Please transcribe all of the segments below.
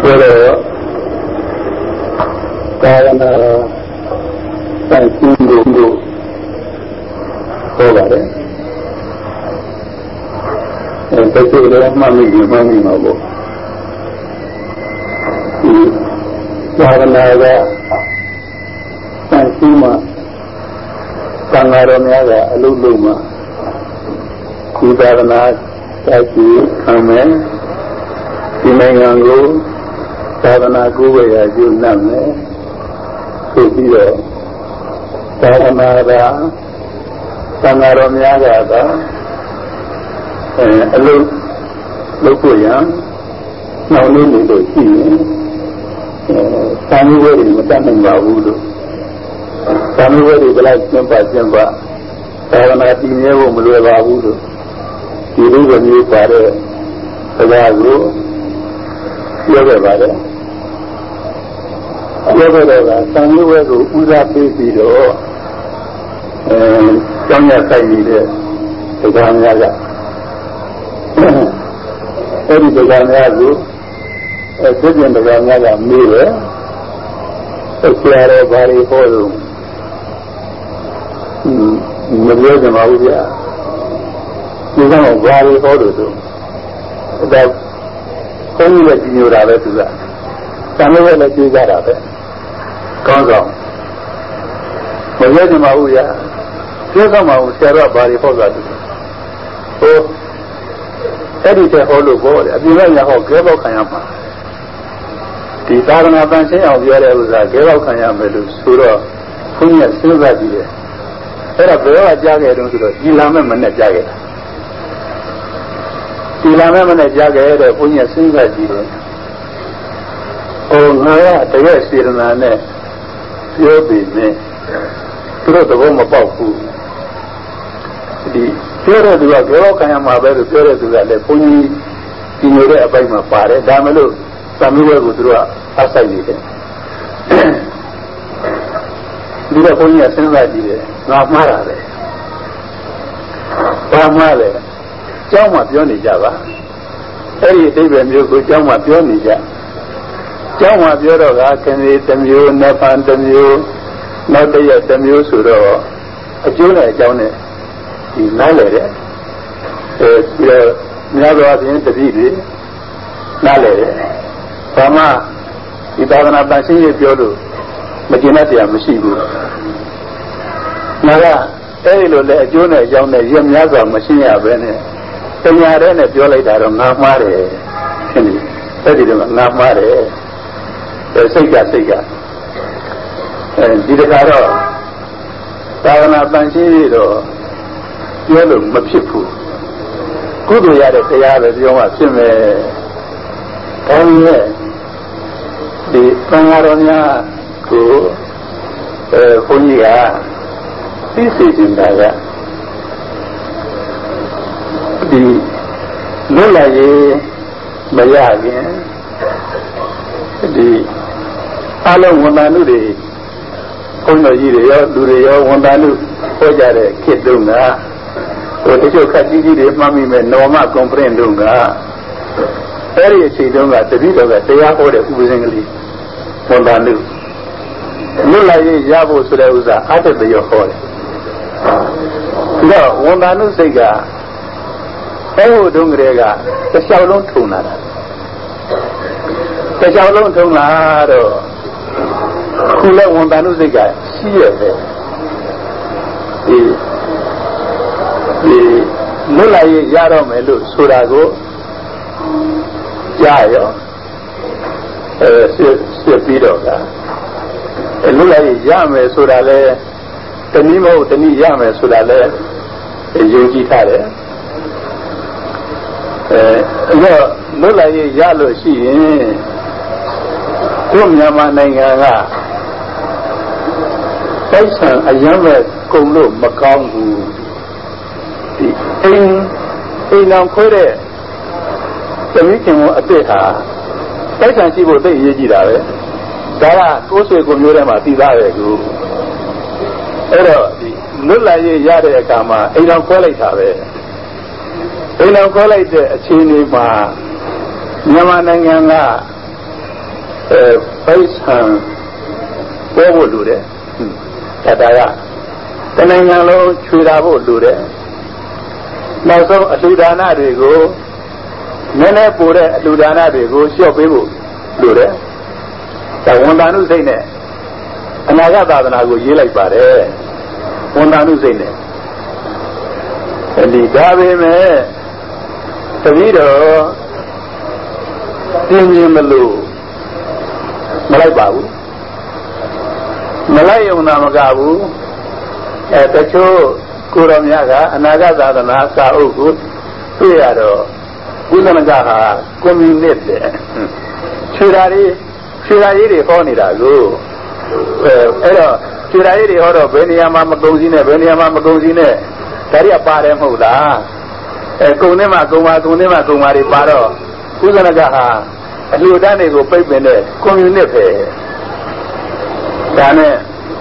Pero karena sungguh boleh, betul dah mami mahu. Karena ada sungguh kangaran ada luluma, kudarana kaki kami, ini anggu karena gue ya junam Kubiyo karena ada kangarannya ada lupa yang nauni itu sih kami beri macam bahu tu kami beri belas jempa karena ini वो mulai bahu tu itu beri pada bahu yoga pada yoga dah kami itu udah pergi tu jangan kaya dia sekarang ada ini sekarang ada sekian sekarang ada mila sekian hari horu mula jemaah dia kita mau hari horu tu dah kami lagi nyurah tu lah kami lagi nyurah tu kau mula jemaah dia siapa mahu siapa hari horu tu oh jadi saya horu boleh apabila yang horu kau kaya apa di tanah apa sih yang biara usah kau kaya melu surau punya surga dia era berapa jaga itu sudah ilmu mana jaga ilmu mana jaga itu punya surga dia oh ngaya tegak sirna ne yobi ne terus tu mau papu di Pura juga kalau kaya mabar pura juga le punya tinjau apa yang mapare dah melu sambil berdua asal ini dia punya sengaja dia nak marah le jauh mah pion ni java hari itu beliau jauh mah pion ni jauh mah pion orang kini temiu Nepal temiu Northern temiu suruh ajulah jauh ni nale de dia menjaga apa terjadi nale sama kita nak pasang je jodoh macam dia mesti bu nala lo le jodoh jauh ni dia menjaga mesti apa ni penyara ni jodoh itu nak mare ini tadi dia nak mare sehingga di dekat kalau nak pasang itu dia lu macam tu, kudu ya ada tiada dia macam kami di pengaruhnya tu punya sisi cinta di mulai bayar di alam wananu di punya dia dulu wananu pojare kedunga Waktu itu kaji dia mami menoma komprendunga. Hari itu juga tapi juga dia orang ubusengli, mondandu. Mulai jauh sudah usah ada dia orang. Tidak, mondandu sehingga, dong mereka kesalon tunar. Kesalon tunar, kulah mondandu sehingga siapa? mulai jaro melu surago jayo sepiro ka mulai jame surale tani mau tani jame surale yogi thare mulai jalo shi yin ko Myanmarနိုင်ငံကပိုက်ဆံအရင်ပဲကုန်လို့မကောင်းဘူးအိမ်အောင်ခွဲတဲ့သမီးခင်အစ်စ်ဟာတိုက်ဆန်ရှိဖို့သိအရေးကြီးတာပဲဒါကကိုယ်ဆွေကိုမျိုးထဲမှာတည်သားတယ်ကူအဲ့တော့ဒီလွတ်လပ်ရေးရတဲ့အခါမှာအိမ်အောင်ခွဲလိုက်တာပဲအိမ်အောင်ခွဲလိုက်တဲ့အခြေအနေမှာမြန်မာနိုင်ငံက Faisal Bobo Lude, Kataya, the Nangalo Churabo Lude. Now, so a Ludana they go, Nene Pura, Ludana they go, Shopibu Lude. The one that is in it. And I got that and I go, you like Bade. One that is in it. And the Davi, the video, Timmy Malu. Malay Babu Malay Unamagabu at the Cho Kuramiaga, Anaga Zadana, Saugu, Piado, Udanagaha, Community, Chirari, Honidago, Chirari, Horo, Beniama Magozine, Beniama Magozine, Taria Paremuda, Kunema, Kunema, Kumari Paro, Udanagaha. Ludane go pipe in it, community. Dane,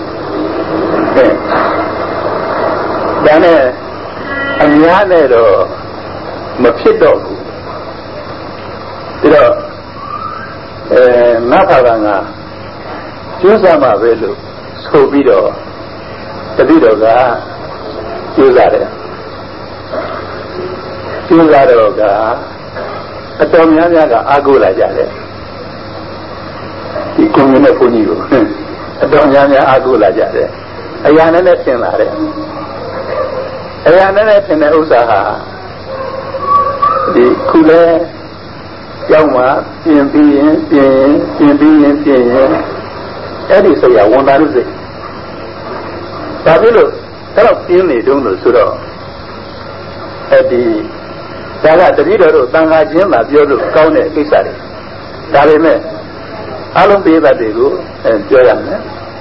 Amianero, Mapido, Napavanga, Jusama Velu, Scobido, the Vidoga, Juzaroga. Atomiaga Agula Jale. He couldn't have put you. Atomiaga Agula Jale. Ayana Netin Lare. Ayana Netin Usaha. The Kule Yama, PMP, Eddie say, I want to lose it. Babilo, tell of Pini, don't know, Suro. At the Daga the leader, Tanga Jim, Abiodu, Kaune, Kisari. Darime, Alum Biba de Gu, and Joyane.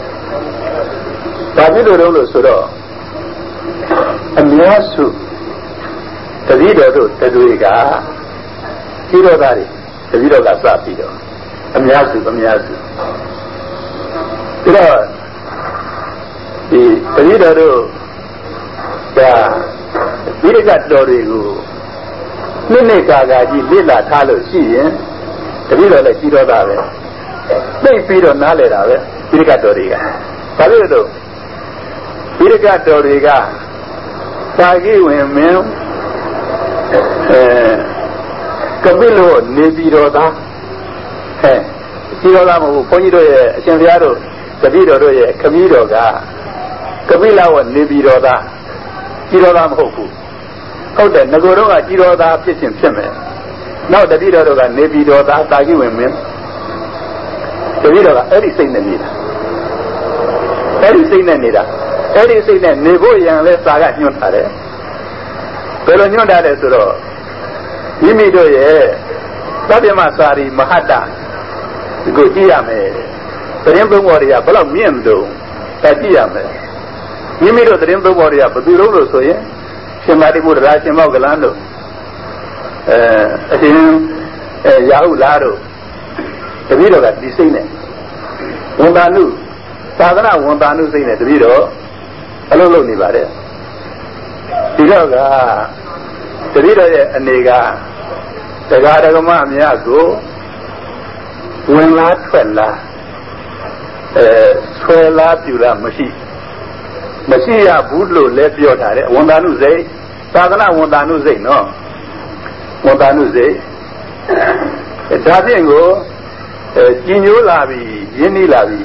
Babido Rolo Suro, and Miasu, the leader, the Duiga, Hiro Dari, the leader of Sapido, and Miasu, the leader, the Virigat Dorigu. Nene Gagaji, Lila Talo, she, the little like Tiro Dave. They feed on Nale, Piricatoriga. Palido Piricatoriga, Tagi women, Cabilo, Nebiroda, Tirola, Ponido, Santiago, the Vido, Camiroga, Cabila, Nebiroda, Tirola Hoku. How then, Nagoroga, Giroda, Pitching Pime. Now the Vidoga, Nebiroda, Tagi women. The Vidoga, everything they need. Everything they need. Everything they need. Nevoyan, let's saga Yuntare. Pero Yundare Suro. Yimidoye, Tabimasari, Mahata, Gotiame, the Rimbo warrior, Bala Miendo, Tatiame. Yimido, the Rimbo warrior, but the Rolo Soye. Somebody would rush him out Galando. Yahoo Lado. The video that we seen it. Wondanu. Savana Wondanu seen it. The video. Hello, Nibare. The video, a nega. The Gadagama Miago. When la Twella. Twella Pula Machine. Machia Budlo left your tare. Wondanu say. Savana Wondanu say no. Wondanu say. Davingo. Gino Lavi, Yeni Lavi,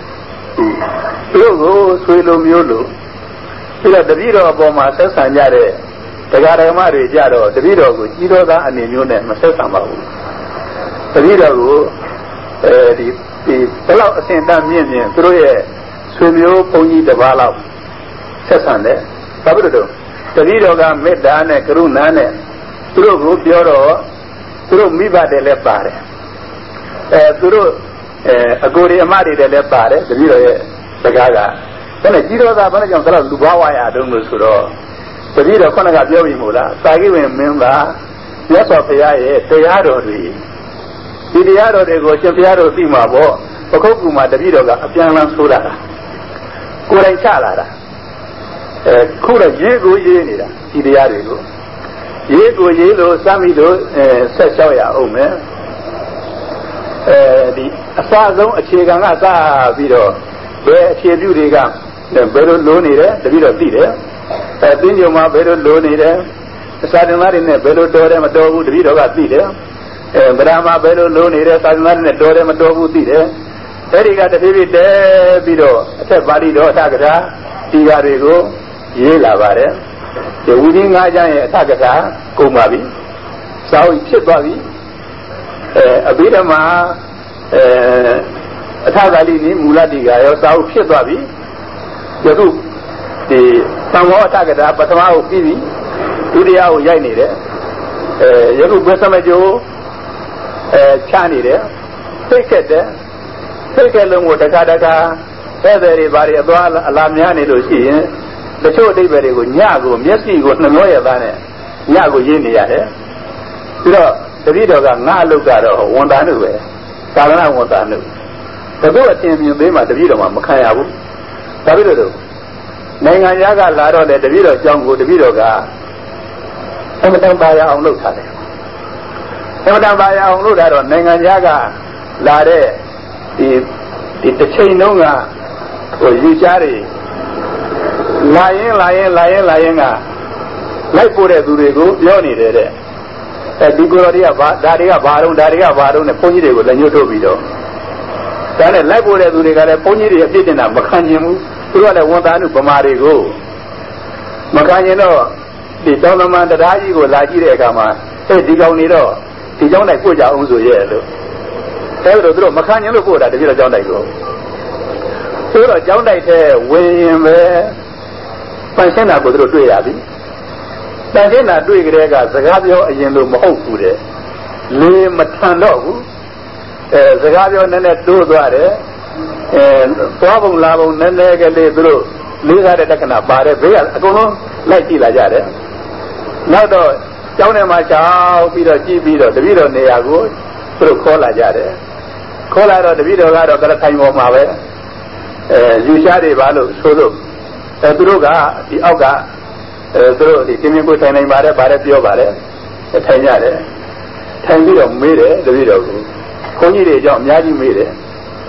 Logo, Suelo Miolo, Pila the Vido of Bomasa Sanjare, the Garamari Jaro, the Vido, Giroda and Imune, Masasama. The Vido, the fellow Saint Damien, Troye, Swimio, Pony, the Vala, Sasande, Sabudo, the Vido got made Dane, Karunane, Turu Pioro, Turu Miba de Lepare. Turu Agori Amari de Lepare, the Vido Sagaga. Then a Giro da Banajam Lubawa, don't know Suro. The Vido Konaga Yomula, Sagi Memba, yes of Tayado. Tidiado de Goshiado Timabo, Pocoma, the Vido, a Pianan Sura. Kura Chalada. Kura Yego Yenida, Tidiado. Yego Yelo, Samido, Sashoya, Ome. ဒီအစဆုံးအခြေခံကစပြီးတော့ဘယ်အခြေပြုတွေကဘယ်လိုလိုနေတယ်တပိတော့သိတယ်သင်္ကြန်မှာဘယ်လိုလိုနေတယ်စာသင်သားတွေနဲ့ဘယ်လိုတော်တယ်မတော်ဘူးတပိတော့ကသိတယ်ဗราမှာဘယ်လိုလိုနေတယ်စာသင်သားတွေနဲ့တော်တယ်မတော်ဘူးသိတယ်အဲဒီကတဖြည်းဖြည်းတဲပြီးတော့အထက်ပါဠိတော်အထကထာဒီဃာတွေကိုရေးလာပါတယ်ဒီဝိနည်း၅ကျမ်းရဲ့အထကထာကုန်ပါပြီစာအုပ်ဖြစ်သွားပြီအဘိဓမ္မာအထပါဠိနည်းမူလတိဃာရောစာအုပ်ဖြစ်သွားပြီယခုဒီသံဃောအထကထာပထမကိုပြီးပြီဒုတိယကိုရိုက်နေတယ်ယခုဘယ်သမကျိုးချနေတယ်သိခဲ့တယ်သိခဲ့လုံးကိုတခါတခါဧည့်သည်တွေဘာတွေအသွားအလာများနေလို့ရှိရင်တချို့အဓိပ္ပာယ်တွေကိုညကိုမျက်စိကိုနှမျောရသားနဲ့ညကိုရင်းနေရတယ်ပြီးတော့တတိတော်ကငါအလုပ်ကတော့ဝန်တာနုပဲသာသနာဝန်တာနုဘယ်တော့အတင်မြင်သေးမှတတိတော်မှာမခံရဘူးဒါဖြစ်လို့နိုင်ငံသားကလာတော့လေတတိတော်ကြောင်းကိုတတိတော်ကအမတန်ပါရအောင်လုပ်ထားတယ်အမတန်ပါရအောင်လုပ်တာတော့နိုင်ငံသားကလာတဲ့ဒီတစ်ချိန်လုံးကဟိုယူရှားတွေလာရင်ကလိုက်ပို့တဲ့သူတွေကိုပြောနေတယ်တဲ့ဒီကိုယ်တော်တွေကဒါတွေကဘာတော့နဲ့ဘုန်းကြီးတွေကိုလည်းညှို့ထုတ်ပြီးတော့ဒါနဲ့လိုက်ပို့တဲ့သူတွေကလည်းဘုန်းကြီးတွေအပြစ်တင်တာမခံကျင်ဘူးသူတို့ကလည်းဝန်သားနုဗမာတွေကိုမခံကျင်တော့ဒီတောင်းသမားတရားကြီးကိုလာကြည့်တဲ့အခါမှာဒီကောင်နေတော့ဒီကြောင်းလိုက်ပို့ကြအောင်ဆိုရဲ့လို့အဲဒီတော့သူတို့မခံကျင်လို့ပို့တာတပြည့်တော့ကြောင်းတိုက်ကိုဆိုတော့ကြောင်းတိုက်တဲ့ဝင်ရင်ပဲပန်ရှင်းတာကိုသူတို့တွေ့ရပြီပန်ရှင်းတာတွေ့ကြတဲ့ကစကားပြောအရင်လို့မဟုတ်ဘူးတဲ့လေမထန်တော့ဘူးစကားပြောနည်းနည်းတိုးသွားတယ်သွားပုံလာပုံနည်းနည်းကလေးသူတို့လေးစားတဲ့လက္ခဏာပါတယ်ဘေးကအကုန်လုံးလိုက်ကြည့်လာကြတယ်နောက်တော့ကျောင်းထဲမှာချောက်ပြီးတော့ကြည့်ပြီးတော့တပည့်တော်နေရာကိုသူတို့ခေါ်လာကြတယ်ခေါ်လာတော့တပည့်တော်ကတော့ကရထိုင်ပေါ်မှာပဲယူရှားတွေပါလို့ဆိုလို့သူတို့ကဒီအောက်ကသူတို့ဒီတင်းမြင့်ကိုထိုင်နိုင်ပါတယ်ဗါတယ်ပြောပါတယ်ထိုင်ကြတယ်ထိုင်ပြီးတော့မေးတယ်တပည့်တော်ကိုခွန်ကြီးတွေအကြောင်းအများကြီးမေးတယ်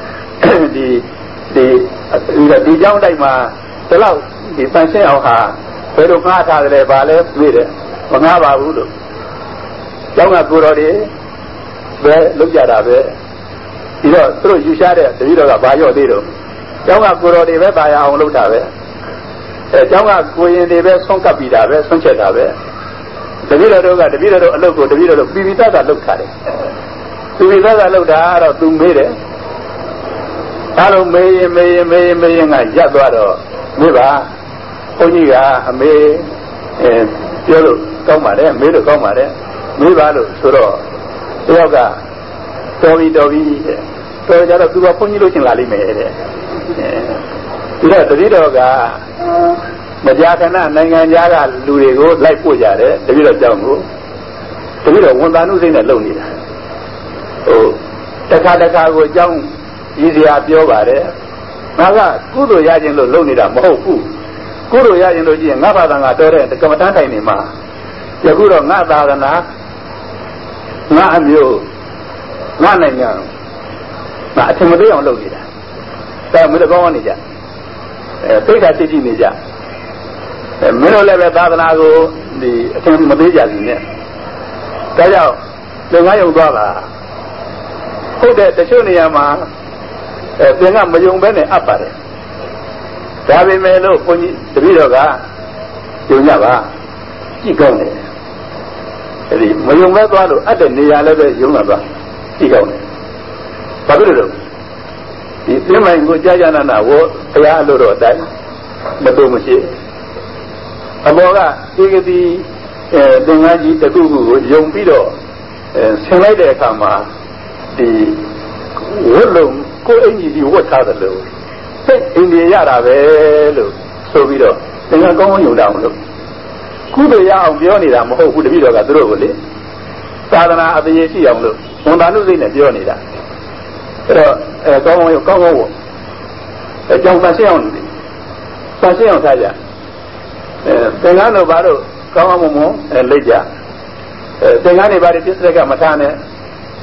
ဒီကြောင်းတိုက်မှာဒီလောက်ဒီပန်ရှင်းအောင်ဟာဘယ်လိုငှားထားတယ်ဗါလဲမေးတယ်မငှားပါဘူးလို့ကျောင်းကကိုတော်တွေပဲလုပ်ကြတာပဲပြီးတော့သူတို့ယူရှားတဲ့တပည့်တော်ကဘာရော့သေးတော့ကျောင်းကကိုတော်တွေပဲပါရအောင်လုပ်တာပဲကျောင်းကကိုရင်တွေပဲဆုံးကပ်ပြီးတာပဲဆုံးချက်တာပဲတပည့်တော်တို့ကတပည့်တော်တို့အလုပ်ကိုတပည့်တော်တို့ပြည်သားကလုပ်ထားတယ်ပြည်သားကလုပ်တာတော့သူမေးတယ်အားလုံးမေးရင်ကရပ်သွားတော့မေးပါဘုန်းကြီးကအမေပြောလို့ကောင်းပါတယ်မေးလို့ကောင်းပါတယ်မေးပါလို့ဆိုတော့တယောက်ကတော်ပြီတော်ကြတော့သူကဘုန်းကြီးလို့ရှင်လာလိမ့်မယ်တဲ့ဒီတော့တပည့်တော်ကမကြာခဏနိုင်ငံသားကလူတွေကိုလိုက်ပို့ကြတယ်တပည့်တော်ကြောင်းကိုတပည့်တော်ဝန်သားနုစိတ်နဲ့လုပ်နေတာဟိုတခါကိုအကြောင်းရည်စရာပြောပါတယ်ငါကကုသိုလ်ရခြင်းလို့လုပ်နေတာမဟုတ်ဘူးကုသိုလ်ရခြင်းလို့ကြည့်ရင်ငါဘာသာငါတော်တဲ့ကမ္မဋ္ဌာန်းထိုင်နေမှာယခုတော့ငါသာသနာငါအမျိုးငါနိုင်ငံငါအထင်မသေးအောင်လုပ်နေတာဒါမင်းတို့ကောင်းနေကြသိက္ခာသိကြည့်နေကြမင်းတို့လည်းပဲသာသနာကိုဒီအထင်မသေးကြဘူးနဲ့ဒါကြောင့်လုံငါးယုံသွားတာဟုတ်တဲ့တချို့နေရာမှာသင်ကမယုံပဲနဲ့အပ်ပါတယ်ဒါပေမဲ့လို့ဘုန်းကြီးတပည့်တော်ကယုံကြပါကြည့်ကောင်းတယ်အဲဒီမယုံပဲသွားလို့အပ်တဲ့နေရာလည်းပဲယုံလာသွားကြည့်ကောင်းတယ်ဘာဖြစ်လို့ဒီသင်္မိုင်းကိုကြာနာဝဘုရားအလို့တော့အတိုင်းမတော်မရှိအဘောကဧကတိသင်္ကန်းကြီးတစ်ခုခုကိုယုံပြီးတော့ဆင်လိုက်တဲ့အခါမှာဒီဝတ်လုံးကိုယ်အင်ကြီးဒီဝတ်ထားတယ်လို့စိတ်အင်ကြီးရတာပဲလို့ဆိုပြီးတော့သင်္ကန်းကောင်းယုံတာမလို့ကုသိုလ်ရအောင်ပြောနေတာမဟုတ်ဘူးတပည့်တော်ကသူတို့ကိုလေသာသနာအသေးရှိအောင်လို့ဝန်တာနုစိတ်နဲ့ပြောနေတာအဲ့တော့ကောင်းဝတ်အကြောင်းပါရှင်းအောင်ထားကြသင်္ကန်းတို့ဘာလို့ကောင်းမွန်လက်ကြသင်္ကန်းတွေဘာတွေပြစ္ဆရကမထားနဲ့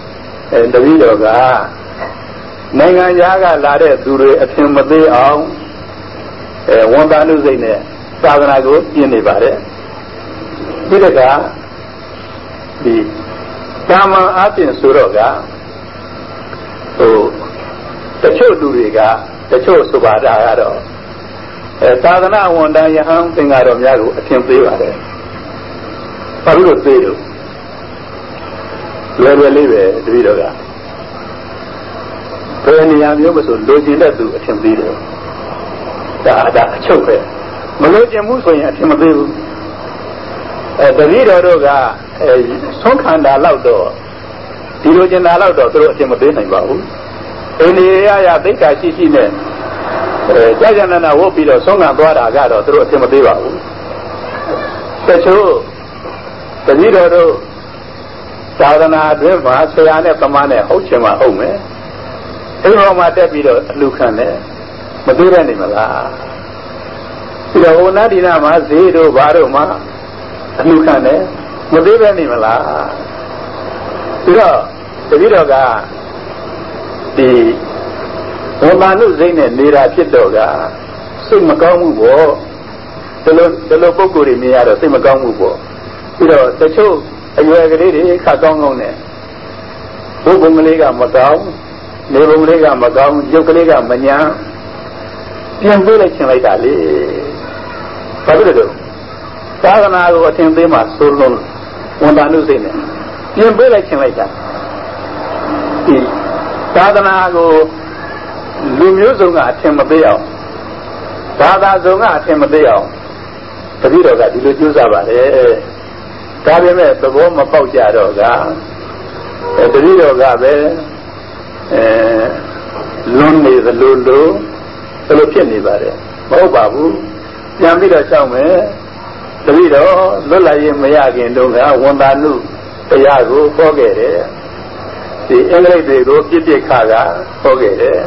တပည့်တော်ကနိုင်ငံသားကလာတဲ့သူတွေအထင်မသေးအောင်ဝန်တာနုစိတ်နဲ့သာသနာကိုကျင့်နေပါတယ်ဒီတကဒီကာမအပြင်ဆိုတော့ကတချို့လူတွေကတချို့ဆိုပါတာကတော့သာသနာဝန်တန်းယဟန်သင်္ကာတော်များကိုအထင်သေးပါတယ်ဘာလို့သေးလို့လွယ်လွယ်လေးပဲတပည့်တော်ကဘယ်နေရာမျိုးမဆိုလိုချင်တဲ့သူအထင်သေးတယ်ဒါအချုပ်ပဲမလိုချင်ဘူးဆိုရင်အထင်မသေးဘူးတပည့်တော်တို့ကဆုံးခန္ဓာလောက်တော့ဒီလိုချင်တာလောက်တော့သူတို့အထင်မသေးနိုင်ပါဘူးအိန္ဒိယရသိက္ခာရှိရှိနဲ့ကြာကြာနာနာဝုတ်ပြီးတော့ဆုံးခံသွားတာကတော့သူတို့အထင်မသေးပါဘူးတချို့တပည့်တော်တို့သာသနာအတွင်းမှာဆရာနဲ့သမားနဲ့ဟုတ်ချင်မှဟုတ်မယ်အိမ်တော်မှာတက်ပြီးတော့အလူခံတယ်မသေးတဲ့နေမလားဒီတော့ဟိုနာဒီနာမှာဈေးတို့ဘာတို့မှာအလူခံတယ်မသေးပဲနေမလားဒီတော့တပည့်တော်ကဒီဝမနုစိတ်နဲ့နေတာဖြစ်တော့ကစိတ်မကောင်းမှုပေါ့ဒီလိုပုဂ္ဂိုလ်တွေမြင်ရတော့စိတ်မကောင်းမှုပေါ့ပြီးတော့တချို့အရွယ်ကလေးတွေခါကောင်းကောင်းနဲ့ဘုက္ကုံကလေးကမကောင်းနေဘုံကလေးကမကောင်းရုပ်ကလေးကမညာပြန်ပေးလိုက်ချင်လိုက်တာလေဘာဖြစ်လို့သာသနာကိုအထင်သေးမှဆိုလို့ဝန်တာနုစိတ်နဲ့ပြန်ပေးလိုက်ချင်လိုက်တာဒီသာသနာကိုလူမျိုးစုံကအထင်မသေးအောင်ဘာသာစုံကအထင်မသေးအောင်တပည့်တော်ကဒီလိုကြိုးစားပါတယ်ဒါပေမဲ့သဘောမပေါက်ကြတော့ကတပည့်တော်ကပဲလွန်နေသလိုဖြစ်နေပါတယ်မဟုတ်ပါဘူးပြန်ပြီးတော့ရှောက်မယ်တပည့်တော်လွတ်လပ်ရေးမရခင်တုန်းကဝန်တာနုတရားကိုဟောခဲ့တယ်ဒီအင်္ဂလိပ်တွေကိုပြစ်ခါကဟောခဲ့တယ်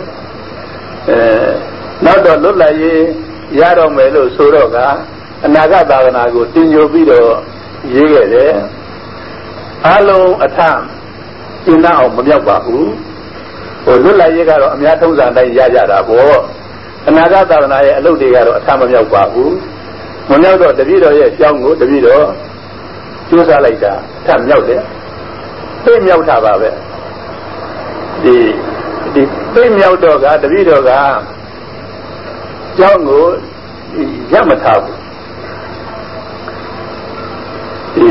နောက်တော့လွတ်လပ်ရေးရတော့မယ်လို့ဆိုတော့ကအနာဂတ်သာသနာကိုတင်ညိုပြီးတော့ရေးခဲ့တယ်အလုံးအထကျင့်အောင်မမြောက်ပါဘူးဟိုလွတ်လပ်ရေးကတော့အများထုံးစံတိုင်းရကြတာပေါ့အနာဂတ်သာသနာရဲ့အလုပ်တွေကတော့အထမမြောက်ပါဘူးမမြောက်တော့တပည့်တော်ရဲ့ကြောင်းကိုတပည့်တော်ကျိုးစားလိုက်တာအထမြောက်တယ်သိမြောက်တာပါပဲဒီသိမြောက်တော့ကတပည့်တော်ကကြောင်းကိုရမထားဘူးဒီ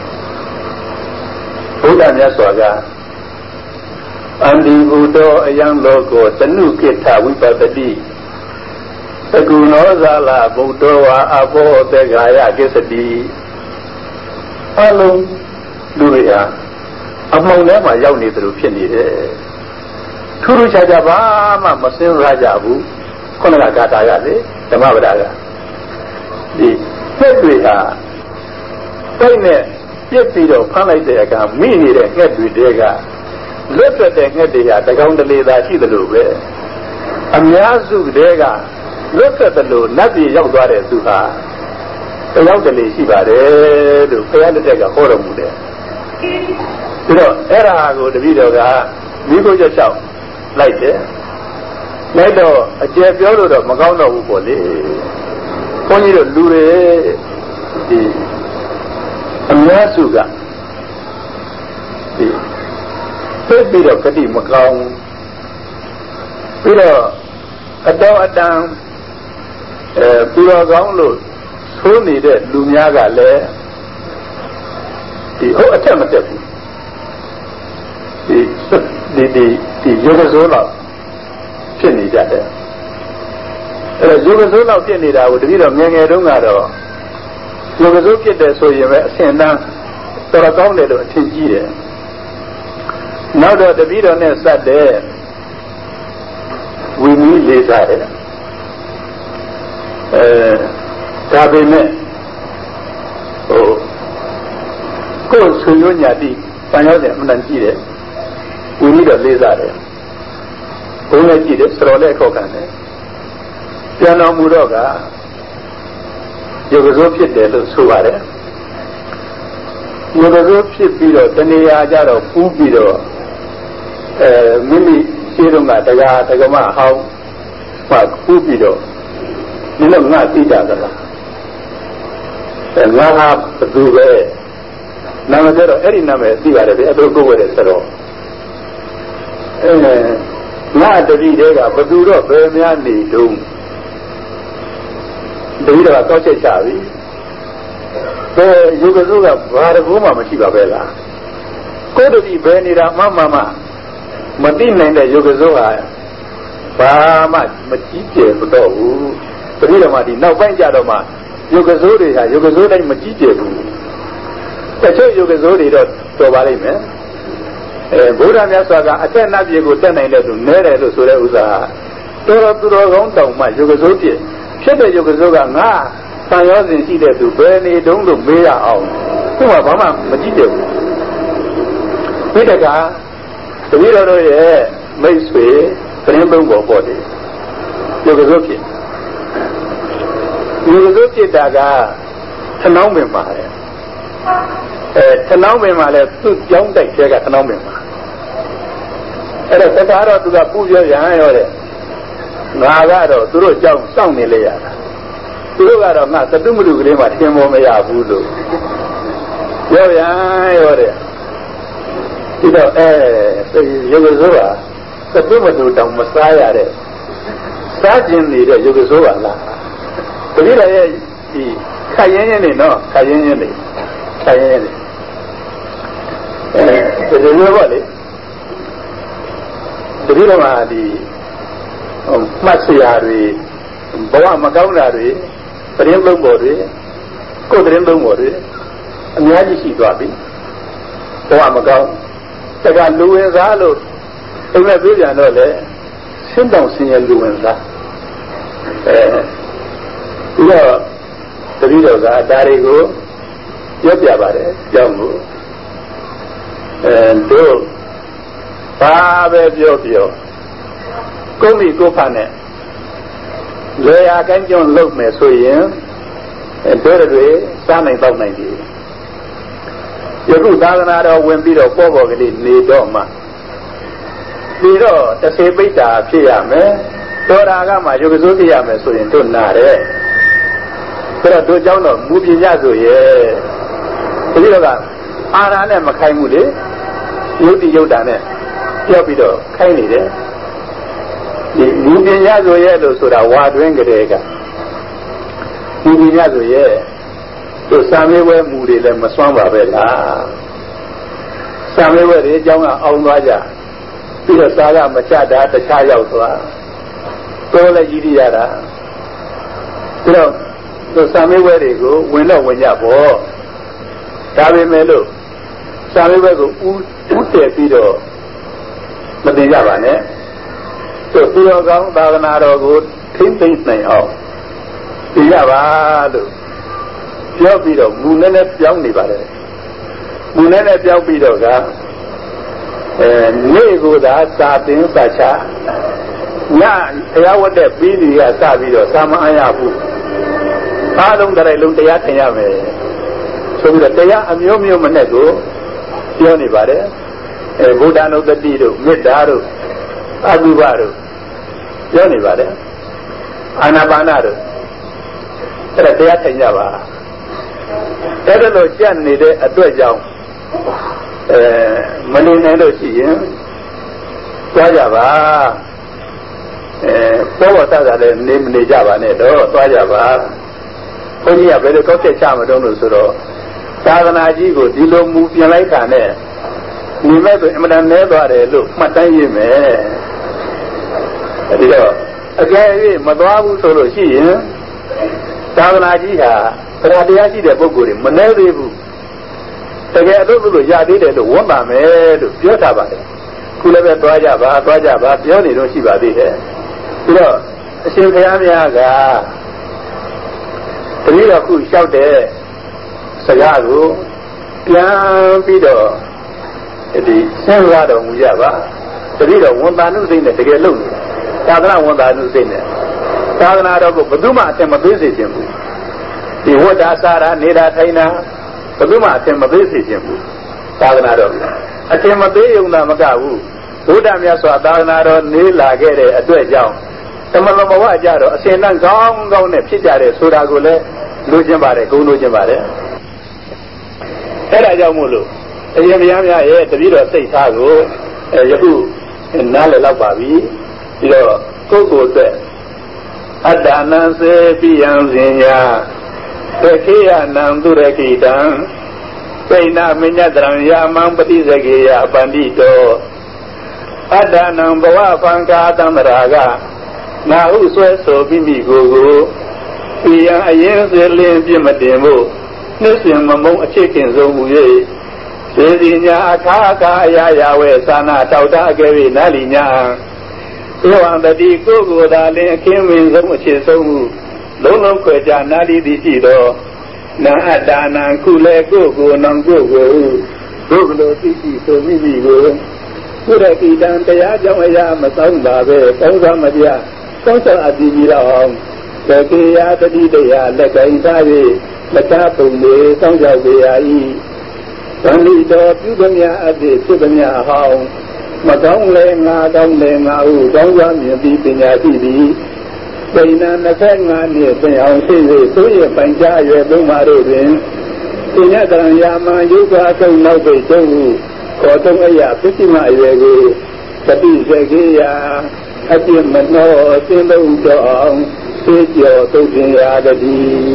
ဘုရားမြတ်စွာကအန္တိဘုဒ္ဓအယံလောကောတနုကိဋ္ဌဝိပတ္တိသကုဏောဇာလဗုဒ္ဓဝါအဘောတေဂာယကိစ္စတိအလုံးလူတွေဟာအမှောင်ထဲမှာရောက်နေသလိုဖြစ်နေတယ်ထူးထူးခြားခြားဘာမှမစင်စားကြဘူးခုနကဂါထာကလေဓမ္မပဒကဒီသက်တွေဟာတိုက်နဲ့ပြစ်ပြီးတော့ဖမ်းလိုက်တဲ့အခါမိနေတဲ့ငှက်တွေတဲကလွတ်တဲ့ငှက်တွေဟာတကောင်တလေသာရှိသလိုပဲအများစုတဲကလွတ်တဲ့လို့နတ်ပြည်ရောက်သွားတဲ့သူဟာတယောက်တလေရှိပါတယ်လို့ဘုရားလက်ထက်ကဟောတော်မူတယ်ပြီးတော့အဲ့ဒါကိုတပည့်တော်ကမိဖို့ချက်လျှောက်လိုက်တယ်လိုက်တော့အကျယ်ပြောလို့တော့မကောင်းတော့ဘူးပေါ့လေဘုန်းကြီးတို့လူတွေဒီအများစုကဒီသိပြီးတော့ဂတိမကောင်းပြီးတော့အတော်အတန်ပြီးတော့ကောင်းလို့သိုးနေတဲ့လူများကလည်းဒီဟုတ်အထက်မတက်ဘူးဒီယောဂစိုးလောက်ဖြစ်နေကြတယ်အဲ့တော့ယောဂစိုးလောက်ဖြစ်နေတာကိုတတိတော့ငယ်ငယ်တုန်းကတော့ယောဂစိုးဖြစ်တယ်ဆိုရင်ပဲအဆင့်တန်းတော်ကောင်းတယ်လို့အထင်ကြီးတယ်နောက်တော့တတိတော်နဲ့စပ်တဲ့ဝိနည်းလေးစားတယ်ဒါပေမဲ့ကိုယ်ဆွေမျိုးညာတိပန်ရောက်တယ်အမှန်ကြည့်တယ်ဝိနည်းတော့လေးစားတယ်ဘုန်းနဲ့ကြည့်တယ်စတော်လည်းခောက်ခံတယ်ပြန်တော်မူတော့ကယောဂစိုးဖြစ်တယ်လို့ဆိုပါတယ်ယောဂစိုးဖြစ်ပြီးတော့တဏှာကြတော့ပူးပြီးတော့မိမိရှိတော့ကတရားဓမ္မဟောင်းမှာခုပြီးတော့ဒီလိုငါသိကြသလားငါဟာဘသူပဲနာမည်တော့အဲ့ဒီနာမည်သိပါတယ်ဗျအတူကိုယ်ဝယ်တယ်ဆိုတော့ငါတတိတွေကဘသူတော့ဘယ်များနေတုံးတတိတော့တောက်ချက်ချပြီဘယ်ယုဂစုကဘာတကူမှမရှိပါပဲလားကိုယ်တတိဘယ်နေတာမှမသိနိုင်တဲ့ယုဂစုဟာဘာမှမကြည့်ကျယ်မတော့ဘူးတတိတော်မှဒီနောက်ပိုင်းကြတော့မှယုဂစုတွေဟာယုဂစုတိုင်းမကြည့်ကျယ်ဘူးတချို့ယုဂစုတွေတော့တော်ပါလိမ့်မယ်ဘုရားမြတ်စွာကအထက်နတ်ပြည်ကိုတက်နိုင်တဲ့သူနဲတယ်လို့ဆိုတဲ့ဥစ္စာတော်သူတော်ကောင်းတောင်မှယုဂစုဖြစ်တဲ့ယုဂစုကငါဆံရောစဉ်ရှိတဲ့သူဘယ်နေတုံးလို့မေးရအောင်သူကဘာမှမကြည့်တယ်ဘူးဒီတကတပည့်တော်တို့ရဲ့မိတ်ဆွေသတင်းသုံးပေါ်ပေါ်တယ်ယုဂစုဖြစ်တာကထနောင်းပင်ပါတယ်ထနောင်းပင်မှာလဲသူ့ကြောင်းတိုက်ကျဲကထနောင်းပင်မှာအဲ့တော့သက္ကာတော့သူကပူပြောရဟန်းရောတဲ့ငါကတော့သူတို့ကြောင်းစောင့်နေလေရတာသူတို့ကတော့ငါသတုမတုကလေးမှထင်ပေါ်မရဘူးလို့ပြောရဟန်းရောတဲ့ဒီတော့ယုဂဇောကသတုမတုတောင်မစားရတဲ့စားခြင်းနေတဲ့ယုဂဇောကလားတတိယရဲ့ဒီခက်ရင်းနေနော်ခက်ရင်းနေဒီလိုပေါ့လေတတိယမှာဒီမှတ်စရာတွေဘဝမကောင်းတာတွေသတင်းလုံးပေါ်တွေကိုယ်သတင်းလုံးပေါ်တွေအများကြီးရှိသွားပြီဘဝမကောင်းတကလူဝင်စားလို့အိမ်မဲ့ပြေးပြန်တော့လေဆင်းတောင်ဆင်းရဲလူဝင်စားဒီတော့တတိတော်ကဒါတွေကိုပြောပြပါတယ်ကြောင်းကိုတို့ဘာပဲပြောကိုမိကိုဖာနဲ့လေယာကိုင်းကျွန်းလုပ်မယ်ဆိုရင်တို့တွေစားနိုင်တော့နိုင်ပြီယခုသာသနာတော်ဝင်ပြီးတော့ပေါ်ကလေးနေတော့မှပြီးတော့တစ်စေပိဋ္ဌာဖြစ်ရမယ်တော်တာကမှယုဂစိုးဖြစ်ရမယ်ဆိုရင်တို့နာတယ်ဆိုတော့တို့เจ้าတော့မူပညာဆိုရဲ့ဒီလိုကအာရနဲ့မခိုင်းဘူးလေယုတ်တိယုတ်တာနဲ့ပြောပြီးတော့ခိုင်းနေတယ်ဒီမူပညာဆိုရဲ့လို့ဆိုတာဝါတွင်းကလေးကမူပညာဆိုရဲ့တို့စာမေးပွဲမူတွေလည်းမစွမ်းပါပဲလားစာမေးပွဲတွေအကြောင်းကအောင်သွားကြပြီးတော့စာကမချတာတခြားရောက်သွားတော့လည်းကြီးရတာပြီးတော့တို့စာမေးပွဲတွေကိုဝင်တော့ဝင်ကြပေါ့ဒါပေမဲ့လို့စာမေးပွဲကိုဥတည်ပြီးတော့မတင်ကြပါနဲ့တို့သူတော်ကောင်းသာသနာတော်ကိုထိမ့်သိမ့်နိုင်အောင်သိရပါလို့ပြောပြီးတော့မူနဲ့နဲ့ပြောင်းနေပါတယ်မူနဲ့နဲ့ပြောင်းပြီးတော့ကနေ့ကိုသာစာသင်စာချညတရားဝတ်တဲ့ပြီးဒီကစပြီးတော့သာမအားရဘူးအားလုံးတိုင်းလုံးတရားသင်ရမယ်ဆိုပြီးတော့တရားအမျိုးမျိုးမနဲ့ကိုပြောနေပါတယ်ဗုဒ္ဓနုတ္တိတို့မေတ္တာတို့အတုပတို့ပြောနေပါတယ်အာနာပါနတို့အဲ့ဒါတရားသင်ကြပါအဲ့ဒါလို့ကြက်နေတဲ့အတွက်ကြောင့်မနေနိုင်လို့ရှိရင်သွားကြပါဘောဝတ္တလည်းနေမနေကြပါနဲ့တော့သွားကြပါဘုန်းကြီးကဘယ်လိုကောက်ချက်ချမတုံးလို့ဆိုတော့သာသနာကြီးကိုဒီလိုမူပြင်လိုက်တာနဲ့ဒီမဲ့ဆိုအမှန်တန်နဲသွားတယ်လို့မှတ်တမ်းရင်းမယ်ဒီတော့အကယ်၍မသွားဘူးဆိုလို့ရှိရင်သာသနာကြီးဟာတရားတရားရှိတဲ့ပုဂ္ဂိုလ်တွေမနှဲသေးဘူးတကယ်အလုပ်လို့ရသေးတယ်လို့ဝန်ပါမယ်လို့ပြောထားပါတယ်ခုလည်းပဲသွားကြပါပြောနေတော့ရှိပါသေးတယ်ပြီးတော့အရှင်ဘုရားများကတတိယခုလျှောက်တဲ့စကားကိုပြန်ပြီးတော့ဒီစဉ်းစားတော်မူကြပါတတိယဝန်တာနုစိတ်နဲ့တကယ်လုပ်နေတာသာသနာဝန်တာနုစိတ်နဲ့သာသနာတော်ကိုဘယ်သူမှအထင်မသေးစေခြင်းဘူးဒီဝတ္တာစာရာနေတာထိုင်တာဘယ်သူမှအထင်မသေးစေခြင်းဘူးသာသနာတော်အထင်မသေးုံသာမကဘူးဘုရားမြတ်စွာသာသနာတော်နေလာခဲ့တဲ့အတွက်ကြောင့်သမဏဘဝကြတော့အစဉ်တန်းကောင်းကောင်းနဲ့ဖြစ်ကြတဲ့ဆိုတာကိုလည်းလိုချင်ပါတယ်ဂုဏ်လိုချင်ပါတယ်အဲ့ဒါကြောင့်မို့လို့အရင်ဘုရားများရဲ့တပည့်တော်စိတ်ထားကိုယခုနားလည်တော့ပါပြီပြီးတော့ကိုယ်ကိုယ်အတွက်အတ္တနံစေပိယံစင်ညာသခေယနံသူရကိတံပိဏမညတရံယာမံပတိစကေယပန္တိတောအတ္တနံဘဝပံကာသံ္ဍရာကငါဟုဆွဲဆိုမိမိကိုပိယံအရင်စေလင်းပြစ်မတင်ဖို့နှိမ့်စင်မမုံအချစ်ခင်ဆုံးမူ၍စေစီညာအခါအခါအရာရာဝဲသာနာတောက်တာအကယ်၍နာလီညာဧဝံတတိကိုယ်ကိုယ်သာလင်းအခင်းဝင်ဆုံးအချစ်ဆုံးမူလုံးလုံးခွဲကြနာလီသည်ရှိသောနာအတ္တနာကုလေကိုယ်ကိုယ်နံကိုယ်ကိုဒုက္ခလိုသိရှိဆိုမိမိကိုကုရတိတံတရားကြောင့်အရာမဆောင်ပါပဲကောင်းစွာမပြကောင်းစွာအတိကြီးလောက်အောင်သကေယတတိတရားလက်ကင်သား၍လက်သာပုံလေးစောင့်ကြောက်ပေရ၏သံလိတော်ပြုသမျှအသည့်ဖြစ်သမျှအဟောင်းမကောင်းလဲငါကောင်းလဲငါဟုကောင်းစွာမြင်ပြီးပညာရှိသည်ပိဏ25နှစ်သင်အောင်ရှိ၍သို့ရပိုင်ကြရွယ်သုံးပါတို့တွင်ပညာတရံယာမယုဂအဆုံးနောက်ပိတ်ကျုံဟုခေါ်သုံးအရာပစ္စည်းမအရွယ်ကိုတတိစကေယအပြစ်မနှောသင်လုံးတော်အောင်သိကျော်သုတ်တင်ရတည်း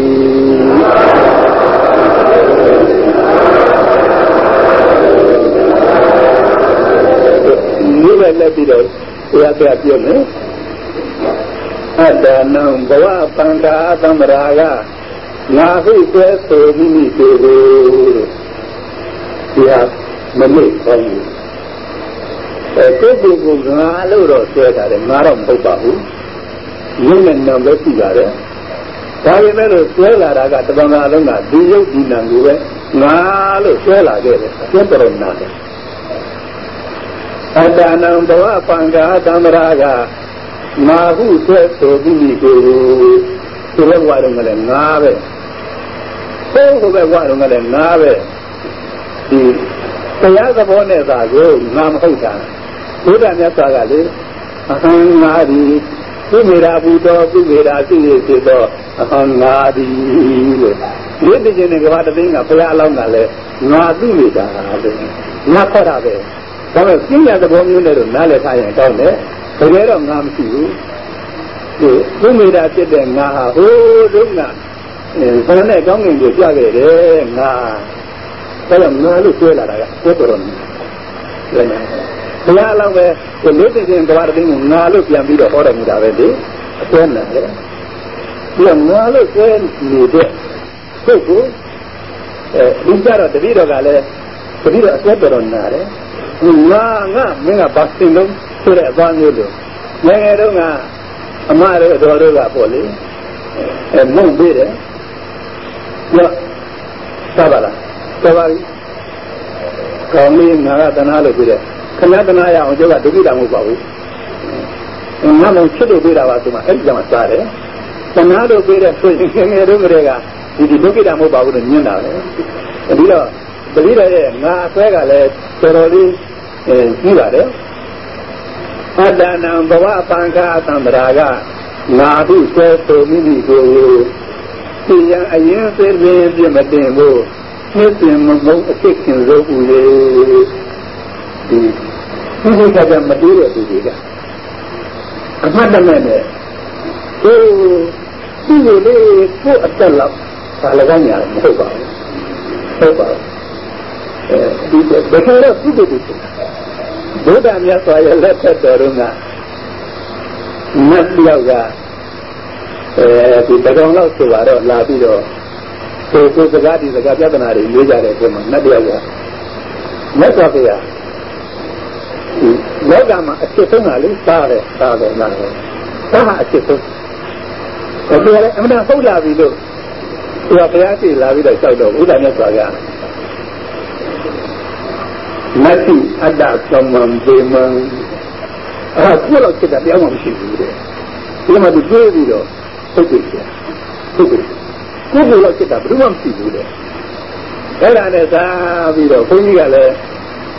ဒီလိုလည်းပြီးတော့ဘုရားပြပြောမယ်အတ္တနံဘဝပံကာသံ္ဍရာကငါဟုဆွဲဆိုမိမိကိုယ်ကိုဒီဟာမမေ့ပါဘူးကိုယ်ကိုငါလို့တော့ဆွဲတာတယ်ငါတော့မဟုတ်ပါဘူးရင်းနဲ့နာပဲရှိပါတယ်ဒါပေမဲ့လို့ဆွဲလာတာကတပံကလုံးကဒီရုပ်ဒီနာကိုပဲငါလို့ဆွဲလာခဲ့တယ်အကျဉ်းတော်နာတယ်အတ္တနံဘဝပံကာသံ္ဍရာကငါဟုဆွဲဆိုပြီးပြီကိုဒီဘဝတော့လည်းငါပဲဘုဘဝတော့လည်းငါပဲဒီတရားသဘောနဲ့သာကိုငါမဟုတ်တာဘုရားမြတ်စွာကလေအဟံငါဒီသူမေရာဘုတော်သူမေရာသိရဖြစ်တော့အဟံငါဒီလို့ဒီတခြင်းနဲ့ကဘာတသိန်းကဘုရားအလောင်းကလည်းငါသူမေတာပဲငါခေါ်တာပဲဒါပေမဲ့ပြညာသဘောမျိုးနဲ့တော့နားလည်ထားရင်ကောင်းတယ်တကယ်တော့ငါမရှိဘူးသူမေတာဖြစ်တဲ့ငါဟာဟိုးတုန်းကဘယ်နဲ့ကောင်းငင်ကိုကြခဲ့တယ်ငါဒါကြောင့်ငါလို့ပြောလာတာကဘုတော်တော်လည်းဘုရားအလောင်းပဲဒီလေးသိချင်းကဘာတသိန်းကိုငါလို့ပြန်ပြီးတော့ဟောတော်မူတာပဲလေအစွဲနဲ့လေဒီငါလို့ပြောနေတဲ့ပုဂ္ဂိုလ်ဒီကြတော့တတိတော်ကလည်းတတိတော်အစွဲတော်နာတယ်ငါမင်းကဘာသိလုံးဆိုတဲ့အပန်းမျိုးလို့ငယ်ငယ်တုန်းကအမတို့တော်တို့ကပေါ့လေမုံပေးတယ်ရောသဘာလားသဘာပြီကောင်းလေးငါကတနာလို့ပြတယ်ခဏတနာရအောင်ကျောက်ကဒုက္ခတာမဟုတ်ပါဘူးငါလုံးချစ်လို့ပေးတာပါဆိုမှအဲ့ဒီကမှစားတယ်တနာလို့ပေးတဲ့ဆိုရင်ငယ်ငယ်တုန်းကတည်းကဒီဒုက္ခတာမဟုတ်ပါဘူးလို့ညင်းတာပဲဒီတော့တတိယရဲ့ငါအဆွဲကလည်းတော်တော်လေးကြီးပါတယ်အတ္တနံဘဝပံကာသံ္ဍရာကငါဟုဆွဲဆိုမိမိကိုသိရန်အရင်စေလင်းပြမတင်ဖို့နှိမ့်စင်မမုံအဖြစ်ခင်စိုးဦးလေဒီကမတူတဲ့သူတွေကအမှတ်တမဲ့နဲ့သူ့လေကိုအတက်လောက်သာလကညာမဟုတ်ပါဘူးဟုတ်ပါဒီဘယ်လိုသူ့တူဘုရားမြတ်စွာရဲ့လက်ထက်တော်ကမတ်လျောက်ကဒီတကောင်လောက်ဆိုတော့လာပြီးတော့ကိုစကားဒီစကားပြဿနာတွေရေးကြတဲ့အချိန်မှာမတ်လျောက်ကမြတ်စွာဘုရားလောကမှာအဖြစ်ဆုံးကလေစားတယ်နားတယ်ဒါဟာအဖြစ်ဆုံးဒါကြလည်းအမှန်ဟုတ်လာပြီလို့သူကဘုရားရှိလာပြီးတော့ကြောက်တော့ဘုရားမြတ်စွာကမတိအတ္တသမံဒေမံကိုလောက်ချက်တရားမှမရှိဘူးတဲ့ဒီမှာသူတွေးပြီးတော့ဟုတ်ပြီဟုတ်ပြီကိုလောက်ချက်တာဘယ်မှမရှိဘူးတဲ့အဲ့ဒါနဲ့သာပြီးတော့ဘုန်းကြီးကလည်း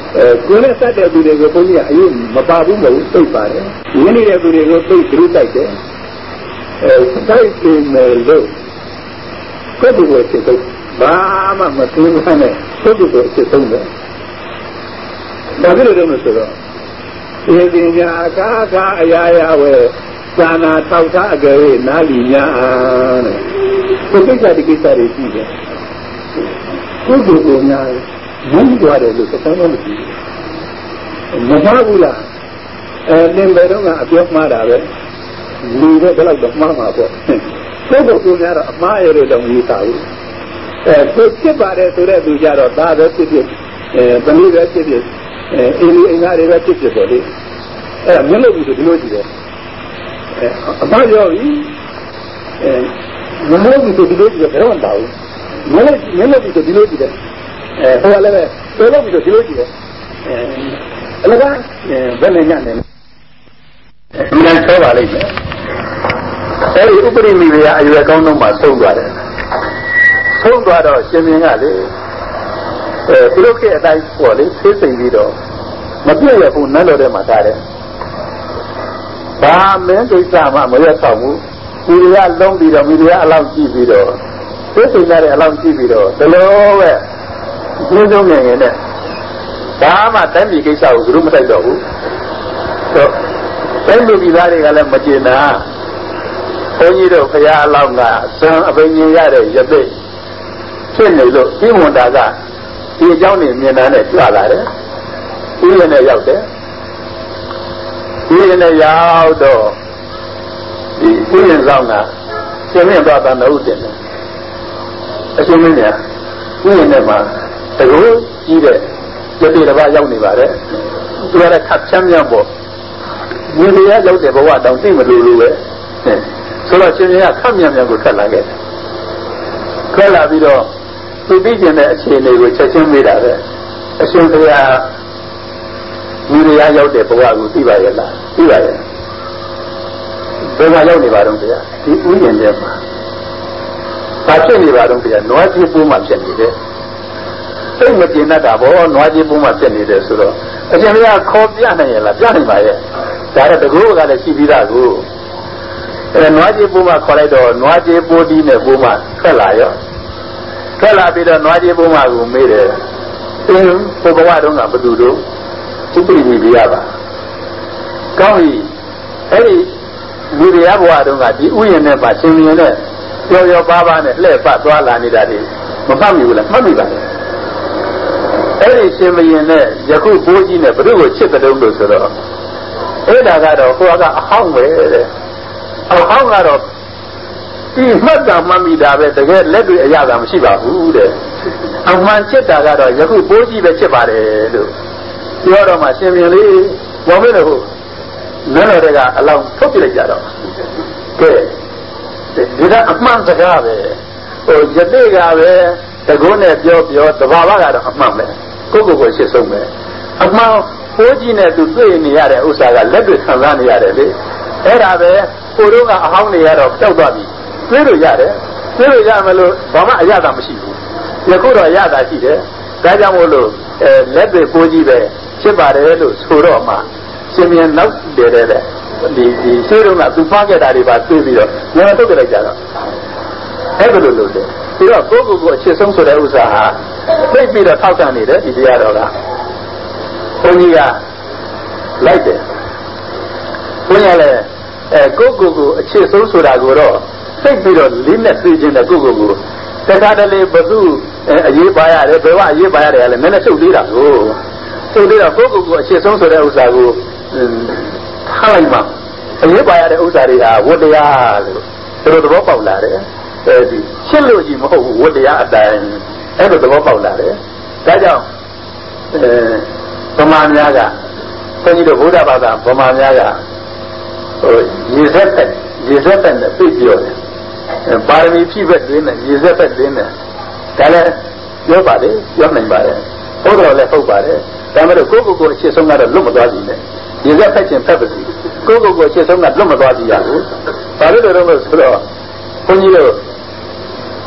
ကိုယ်နဲ့စတဲ့သူတွေကိုဘုန်းကြီးကအရင်မပါဘူးမဟုတ်သိပါတယ်ရင်းနေတဲ့သူတွေကိုသိသူတိုက်တယ်တိုက်ပြီးမယ်လို့ကိုယ်ကိုစစ်တော့ဘာမှမသိဘူးနဲ့ကိုယ်ကိုစစ်ဆုံးတယ်ဒါကြလို့တော့ဆိုတော့ဒီပညာအခါအရာရာဝဲသာနာထောက်ထားအကြဲနားလီညာတဲ့ကိုယ်ကိစ္စဒီကိစ္စတွေရှိတယ်ကိုယ်ကိုများမင်းကြတယ်လို့သဘောမကြည့်မမှားဘူးလားနင်ဘယ်တော့မှအပြောမှားတာပဲလူပဲဘယ်တော့မှမှားမှာပေါ့ကိုယ်ကိုများတော့အမှားရတဲ့တောင်ကြီးသာဘူးကိုဖြစ်ပါတယ်ဆိုတဲ့သူကြတော့ဒါပဲဖြစ်ဖြစ်သမီးပဲဖြစ်ဖြစ်အင်းအင်္ဂါတွေပဲဖြစ်ဖြစ်ပေါ့လေအဲ့ဒါမလုပ်ဘူးဆိုဒီလိုကြည့်တယ်အမှားရောပြီမလုပ်ဘူးဆိုဒီလိုကြည့်တယ်ဘယ်တော့မှတောင်းမလုပ်ဘူးဆိုဒီလိုကြည့်တယ်ဟိုကလည်းပဲတော်လို့ပြီးတော့ဒီလိုကြည့်တယ်အလကားဘယ်နဲ့ညနေဒီလမ်းချောပါလိမ့်မယ်အဲဒီဥပရိမိတွေကအရွယ်ကောင်းတော့မှဆုံးသွားတယ်ဆုံးသွားတော့ရှင်မင်းကလေသူတို့ခေတ်အတိုင်းပေါ့လေသိစိတ်ပြီးတော့မပြည့်ရဘူးနန်းတော်ထဲမှာထားတယ်ဘာမင်းကိစ္စမှမရတော့ဘူးသူတွေကလုံးပြီးတော့မိတွေကအလောက်ကြည့်ပြီးတော့သိစိတ်နဲ့အလောက်ကြည့်ပြီးတော့ဒီလိုပဲနှင်းဆုံးငယ်ငယ်နဲ့ဘာမှတိုင်းပြည်ကိစ္စကိုသူတို့မတိုက်တော့ဘူးတော့တိုင်းပြည်သားတွေကလည်းမကျေနပ်ဘုန်းကြီးတို့ဖရာအလောင်းကဇံအပင်ကြီးရတဲ့ရသိဖြစ်နေလို့ဒီဝန်တာကဒီအကြောင်းနေမြင်တာနဲ့ကြွလာတယ်ဒီရနဲ့ရောက်တယ်ဒီရနဲ့ရောက်တော့ဒီဥယျာဉ်ဆောင်ကရှင်မင်းသွားတာနှုတ်တင်တယ်အရှင်မင်းညာဥယျာဉ်ထဲမှာတကူကြီးတဲ့ရတိတစ်ပါးရောက်နေပါတယ်သူကလည်းခပ်ချမ်းမြောက်ပေါ့ညီလေးရောက်တဲ့ဘဝတောင်သိမလို့လို့ပဲဆိုတော့ရှင်ကြီးကခပ်မြန်မြန်ကိုထွက်လာခဲ့တယ်ထွက်လာပြီးတော့သူသိကျင်တဲ့အခြေအနေကိုချက်ချင်းမေးတာပဲအရှင်ဘုရားညီလေးရောက်တဲ့ဘဝကိုသိပါရဲ့လားသိပါရဲ့ဘယ်မှာရောက်နေပါတော့ဗျာဒီဥယျာဉ်ထဲမှာဘာဖြစ်နေပါတော့ဗျာနွားကြီးပိုးမှဖြစ်နေတယ်စိတ်မကျေနပ်တာဘောနွားကြီးပိုးမှဖြစ်နေတယ်ဆိုတော့အရှင်ဘုရားခေါ်ပြနိုင်ရဲ့လားပြနိုင်ပါရဲ့ဒါတော့တကူကလည်းရှိပြီးသားကိုနွားကြီးပိုးမှခေါ်လိုက်တော့နွားကြီးပိုးဒီနဲ့ပိုးမှထွက်လာရောထွက်လာပြီးတော့နွားကြီးပိုးမှကိုမေးတယ်အင်းဘုဘဝတုန်းကဘသူတို့သူပြိမိပြရပါကောင်းပြီအဲ့ဒီလူရဘဝတုန်းကဒီဥယျာဉ်နဲ့ပါရှင်မြင်နဲ့ရောရောပါပါနဲ့လှည့်ပတ်သွားလာနေတာဒီမမှတ်မိဘူးလားမှတ်မိပါလားအဲ့ဒီရှင်မရင်နဲ့ယခုဘိုးကြီးနဲ့ဘုရုကိုချစ်တဲ့တုန်းလို့ဆိုတော့အဲ့ဒါကတော့ကိုကအဟောင်းပဲတဲ့အဟောင်းကတော့ဒီမှတ်တာမှတ်မိတာပဲတကယ်လက်တွေအရသာမရှိပါဘူးတဲ့အမှန်ချစ်တာကတော့ယခုဘိုးကြီးပဲချစ်ပါတယ်လို့ပြောတော့မှရှင်မရင်လေးဘောမင်းတို့နန်းတော်တွေကအလောင်းထုတ်ပြလိုက်ကြတော့ကဲဒီကအမှန်စကားပဲဟိုယတိကပဲတကုန်းနဲ့ပြောတဘာဝကတော့အမှန်ပဲကိုကိုရှစ်ဆုံးပဲအမှန်ဘိုးကြီးနဲ့သူတွေ့နေရတဲ့ဥစ္စာကလက်တွေ့ခံစားနေရတယ်လေအဲ့ဒါပဲကိုတို့ကအဟောင်းတွေကတော့ကြောက်သွားပြီတွေ့လို့ရတယ်တွေ့လို့ရမလို့ဘာမှအရသာမရှိဘူးယခုတော့အရသာရှိတယ်ဒါကြောင့်မို့လို့လက်တွေ့ဘိုးကြီးပဲဖြစ်ပါတယ်လို့ဆိုတော့မှရှင်မြန်နောက်တယ်တဲ့ဒီရှိတော့ကသူဖားခဲ့တာတွေပါသိပြီးတော့ငါထုတ်ကြလိုက်ကြတော့အဲ့ဒါလို့လို့တယ်ပြီးတော့ကိုယ့်ကိုယ်အချစ်ဆုံးဆိုတဲ့ဥစ္စာဟာသိပြီးတော့ထောက်ခံနေတယ်ဒီတရားတော်ကဘုန်းကြီးကလိုက်တယ်ဘုန်းကြီးလည်းကိုယ့်ကိုယ်အချစ်ဆုံးဆိုတာကိုတော့သိပြီးတော့လေးနဲ့သိခြင်းနဲ့ကိုယ့်ကိုယ်တခါတလေဘသူအရေးပါရတယ်ဘယ်ကအရေးပါရတယ်လဲနည်းနည်းထုတ်သေးတာကိုထုတ်သေးတော့ကိုယ့်ကိုယ်အချစ်ဆုံးဆိုတဲ့ဥစ္စာကိုထားလိုက်မှအရေးပါရတဲ့ဥစ္စာတွေဟာဝတ္တရားလို့သဘောပေါက်လာတယ်အဲဒီရှင်းလို့ကြီးမဟုတ်ဘူးဝတ္တရားအတိုင်းအဲ့လိုသဘောပေါက်လာတယ်ဒါကြောင့်ဗမာများကဘုန်းကြီးတို့ဗုဒ္ဓဘာသာဗမာများကဟိုရေစက်နဲ့ပြည့်ပြောတယ်ပါရမီဖြည့်ဘက်တွင်းနဲ့ရေစက်ဘက်တွင်းနဲ့ဒါလည်းပြောပါတယ်ပြောနိုင်ပါတယ်ဟုတ်တော့လည်းဟုတ်ပါတယ်ဒါမှမဟုတ်ကိုယ့်အချစ်ဆုံးကတော့လွတ်မသွားစီနဲ့ရေစက်ဖက်ခြင်းဖက်ပါစီကိုယ့်အချစ်ဆုံးကလွတ်မသွားစီရဘူးဘာလို့လဲတော့ဆိုတော့ဘုန်းကြီးတို့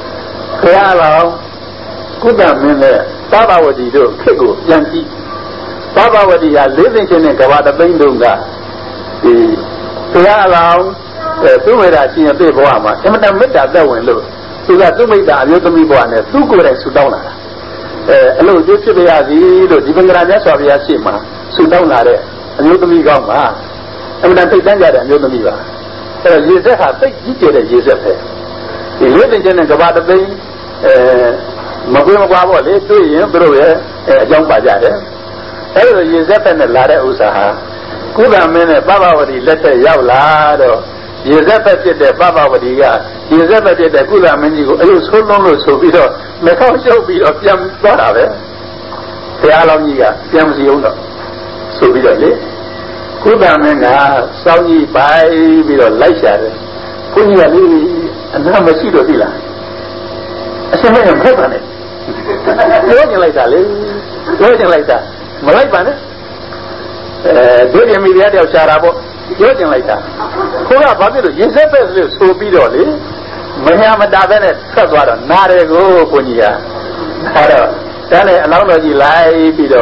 ခရလောင်ကုသမင်းနဲ့သဘာဝတိတို့ခေတ်ကိုပြန်ကြည့် Baba Wadia living in a Gavada Bindunga, the Piala, Tumerachi and Bebama, and then met that window, so that to make the Ayotami Buana, two good and Sudana. Hello, Justibiazi, even Granas of Yasima, Sudana, Ayotami Gama, and then take Danga and Yotomiva. Yezeha, take detail of Yezeha. He lived in a Gavada Bay, Maguma Baba, they do him, young Bajade. Every Yezeha and Lara Usaha. Good a minute, Baba would let a Yavlado. Yezeha did the Baba would Yezeha did the good a minute. You so long so be the Macau show be of Yam Barave. The Alamiga, Yam Ziono. So be the good a minute, Saudi by with a light shadow. Punya and Hamasido Villa. I said, I am pregnant. Working like that, working like that. Malaybane, doing media of Charabo, working like that. Who are Babiru? Yezeha so be dolly. Mahama Davenet, Sazwara, Narego, Punia. Then analogy lie below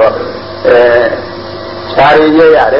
Chari Yare,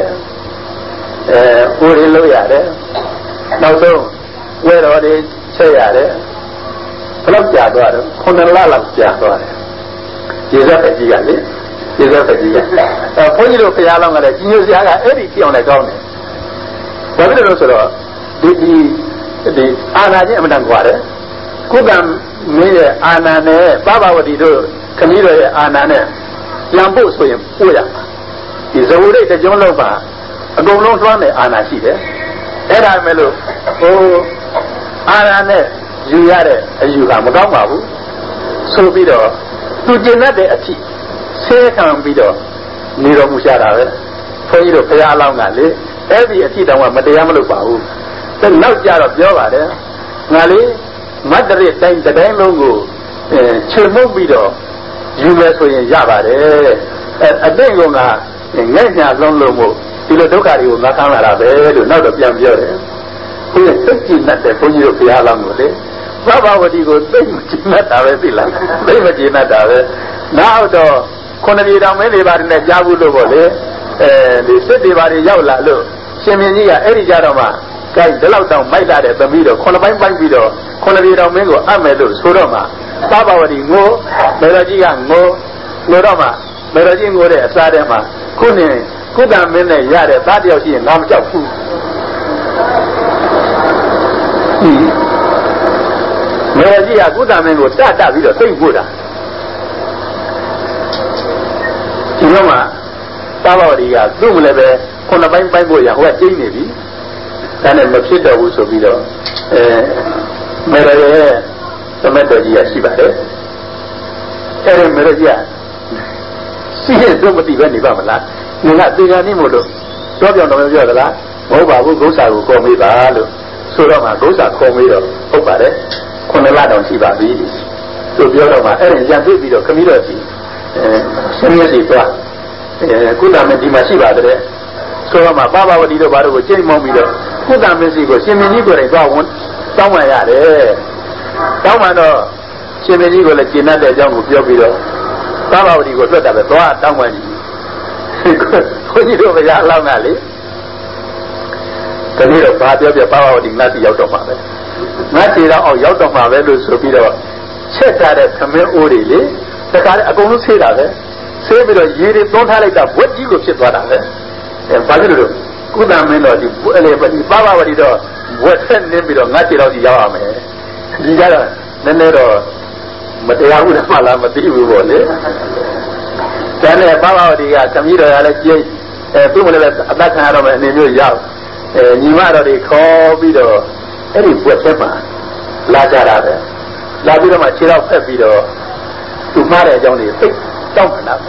Urilo Yare. Now so, where are they? Say Yare, Club Jaguar, Honala Jaguar. Yezeha Gigali. Is that a point of Yalong and a genius everything on a government. What is also the Anna Yamanguare? Kugam me Anane, Baba would do, Camila Anane, Yambos for him, Uya. Is a way that John Lova, a go long run Anna Sida. Era Melo, oh, Anane, Juliare, and you have a Gamabu. So be the to Jenade a tea. Say can be the Niro Mushara, for you to pay along every Atita one, Madame Lupahu. The love jar of Java, Nali, Madrid time the Dango, Chilmobido, you mess with Java, a Dangona, and Yanya Longo, Ilodokari, Nakana, not a young Jore, who is 15 not the for you to pay along with it. Baba would go, they not have a villa, they would not have it. Now, though. Conavida many about in the Jabu Lobole, the city about the Yaula Lo, Sheminia, Eri Jarama, Guy, the lockdown, my dad at the middle, Conavine by Vido, Conavida Mingo, Amedo, Sodoma, Baba Wadi Mo, Melagia Mo, Lorama, Melagin Gore, Sadema, Kune, Kudan Mene, Yare, Badia, and Namja Fu. Melagia, Gudamen, that Vido, think Buddha. Roma, Tavaria, Dumlebe, Conabine Bible, who are Jamie, and a Mepsida also be the Merae, the Medagia Sibare, Ere Meragia. See, nobody went in Bamala, you not big animal. Tobian of Yola, Oba goes out, call me Balo, Sorama goes out, call me Opare, Conalado Sibabi, to Biorama, Ere Yandivido community. Seriously, Kudam and Dimasiba, so my Baba would either Baro, Jay Momido, Kudam and Zigo, Siminigo, and Gawon, somewhere, Tamano, Siminigo, like Jinada, young Yobido, Baba would go to the door, Tamani. When you do a long alley, the little party of your power would not be out of my Natira or out of my value, so be the check that come here orally. The car, I don't say that. Say, you don't have that. What you go ship what I have? And Bagadu, good man, or the Baba, what send them with a natural Yama. You got a Nenero, but they are with a Mala, but you will. Then a Baba, the commuter, Alex, that kind of a new Yaw. You might already call me the any whatever. Lazara, Labira Machira Pepido. To marry only a don't enough.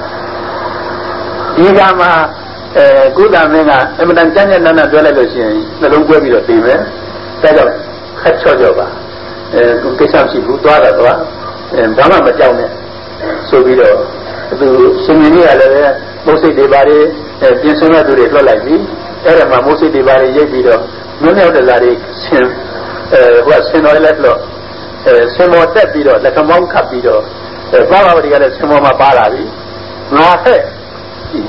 Igama, good amena, Eminent Nana Delegation, the long way of female, that of Hatchoba, Kukesamsi, Buddha, and Dama Majone, so we do Similia, mostly the body, Pinsona to the like me, Erema, mostly the body, Yebido, many of the Lari, was Sinoiletlo, Simo Debido, like a monk capido. Baba would get a Simoma Barabi, Nafe,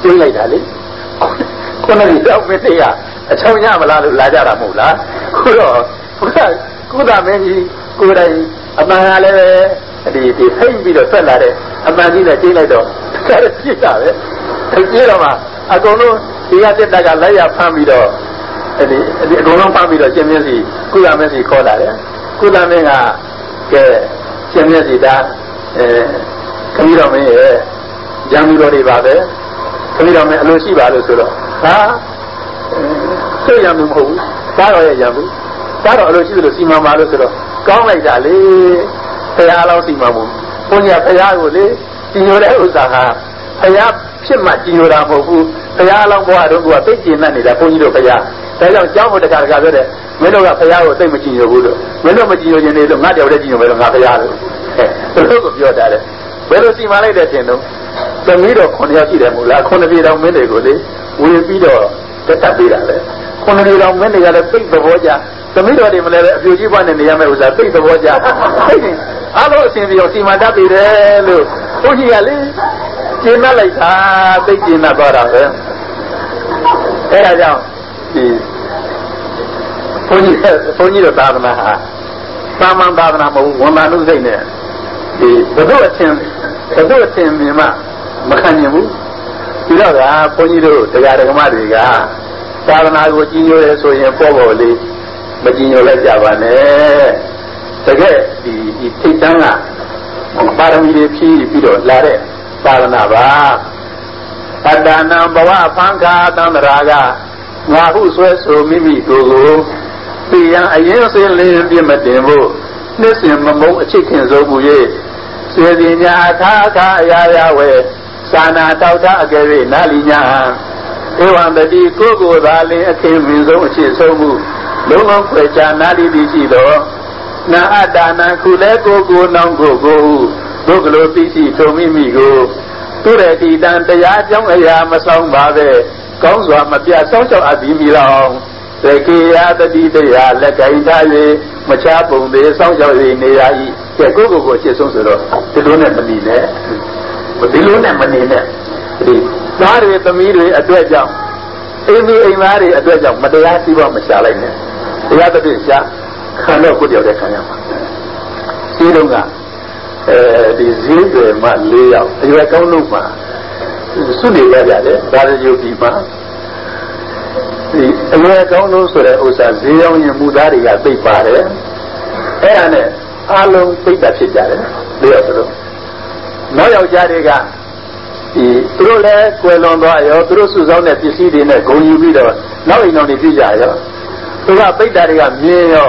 ကျင်းလိုက်တာလေခုနကတော့မသိရအချောင်းရမလားလို့လာကြတာမဟုတ်လားခုတော့ကုသမင်းကြီးကိုယ်တိုင်အမှန်ကလည်းဒီဖိတ်ပြီးတော့ဆက်လာတဲ့အမှန်ကြီးနဲ့ကျင်းလိုက်တော့ဒါလည်းပြစ်တာပဲကြည့်တော့မှအကုန်လုံးဒီကတက်တက်ကလိုက်ရဖမ်းပြီးတော့ဒီအကုန်လုံးဖမ်းပြီးတော့ရှင်မျက်စိကုသမင်းစီခေါ်လာတယ်ကုသမင်းကကဲရှင်မျက်စိဒါခမည်းတော်မင်းရဲ့ရံမှုတော်တွေပါပဲခမည်းတော်မင်းအလိုရှိပါလို့ဆိုတော့ဟာစိတ်ရံမှုမဟုတ်ဘူးသားတော်ရဲ့ရံမှုသားတော်အလိုရှိတယ်လို့စီမံပါလို့ဆိုတော့ကောင်းလိုက်တာလေဘုရားလောင်းစီမံမှုဘုရားဘုရားကိုလေကြည်ညိုတဲ့ဥစ္စာဟာဘုရားဖြစ်မှကြည်ညိုတာမဟုတ်ဘူးဘုရားလောင်းဘွားတို့ကသိကျင်တတ်နေတာဘုန်းကြီးတို့ဘုရားဒါကြောင့်ကျောင်းကိုတခါပြောတဲ့မင်းတို့ကဘုရားကိုသိမကြည်ညိုဘူးလို့မင်းတို့မကြည်ညိုခြင်းတွေလို့ငါတယောက်တည်းကြည်ညိုမယ်လို့ငါဘုရားလို့ဘယ်လိုကိုပြောတာလဲဘယ်လိုစီမံလိုက်တဲ့တင်တော့သမီးတော်9ယောက်ရှိတယ်မို့လား9ပြေတော်မင်းတွေကိုလေဝင်ပြီးတော့တက်ပေးတာလေ9ပြေတော်မင်းတွေကလည်းသိသဘောကျသမီးတော်တွေမလဲအပြူကြီးပွားနေနေရမယ့်ဥစ္စာသိသဘောကျအားလုံးအစဉ်ပြေအောင်စီမံတတ်ပေးတယ်လို့ဘုန်းကြီးကလေကျင့်လိုက်တာသိကျင့်တတ်သွားတာပဲအဲဒါကြောင့်ဒီဘုန်းကြီးတို့သာသနာဟာသာမန်သာသနာမဟုတ်ဝန်မာနုစိတ်နဲ့ဒီဘုဒ္ဓအချင်းမြင်မှမခံနိုင်ဘူးဒီတော့ကဘုန်းကြီးတို့တရားဓမ္မတွေကသာသနာကိုကြီးညိုတယ်ဆိုရင်ပေါ်လေးမကြီးညိုလိုက်ကြပါနဲ့တကယ်ဒီထိတ်တန်းကပါရမီတွေဖြည့်ပြီးတော့လာတဲ့သာသနာပါအတ္တနာဘဝဖန်ခါသံဃာကငါဟုဆွဲဆိုမိမိကိုယ်ကိုသိရန်အရင်စင်လင်းပြမတင်ဖို့နှစ်စဉ်မမုံအချစ်ခင်ဆုံးမူ၍စေတီညာသာခါအရာရာဝဲသာနာတောက်တာအကယ်၍နာလီညာဧဝံတတိကိုယ်ကိုယ်သာလင်းအခင်မင်းဆုံးအချစ်ဆုံးမှုလုံးလုံးခွဲခြားနာလီတိရှိသောနာအတ္တနာခုလဲကိုနောင်ကိုဘုကလိုသိရှိထုံမိမိကိုသူရတိတံတရားကြောင့်အရာမဆောင်ပါပဲကောင်းစွာမပြတ်ဆောင်းချောက်အပ်ပြီးမိလောင်သကေယတတိတရားလက်ကင်ထား၍မချပုံသေးဆောင်းချောက်၍နေရ၏ကဲကိုအချစ်ဆုံးဆိုတော့ဒီလိုနဲ့မနေနဲ့ဒီလိုနဲ့မနေနဲ့ဒီသားတွေသမီးတွေအတွက်ကြောင့်အိမ်သားတွေအတွက်ကြောင့်မတရားစီးပွားမရှာလိုက်နဲ့တရားတစ်ပြည့်ရှာခံတော့ကိုတယောက်တည်းခံရမှာစီးတော့ကဒီဈေးတွေမှ4ယောက်အရွယ်ကောင်းလို့မှစွနေရကြတယ်ဒါရယုတ်ဒီမှာဒီအရွယ်ကောင်းလို့ဆိုတဲ့ဥစ္စာဈေးရောင်းရင်မူသားတွေကသိပါတယ်အဲ့ဒါနဲ့အားလုံးသိတာဖြစ်ကြတယ်4ယောက်ဆိုတော့နောက်ယောက်ျားတွေကဒီသူတို့လည်းကွယ်လွန်သွားရောသူတို့စုဆောင်းတဲ့ပစ္စည်းတွေနဲ့ဂုဏ်ယူပြီးတော့နောက်အိမ်တော်တွေပြကြရောသူကပိတ္တာတွေကမြင်ရော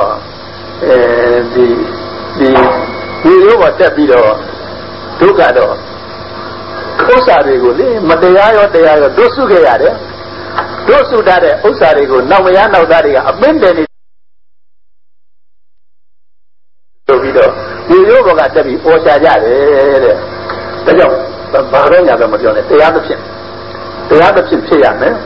ဒီရိုးပေါ်တက်ပြီးတော့ဒုက္ခတော့ဥစ္စာတွေကိုလေမတရားရောတရားရောတို့စုခဲ့ရတယ်တို့စုထားတဲ့ဥစ္စာတွေကိုနောက်မရနောက်သားတွေကအပင်းတယ်နေဆိုပြီးတော့ဒီရိုးပေါ်ကတက်ပြီးပေါ်ချကြတယ်တဲ့ဒါကြောင့်ဘာတော့ညာတော့မပြောနဲ့တရားသဖြင့်ဖြစ်ရမယ်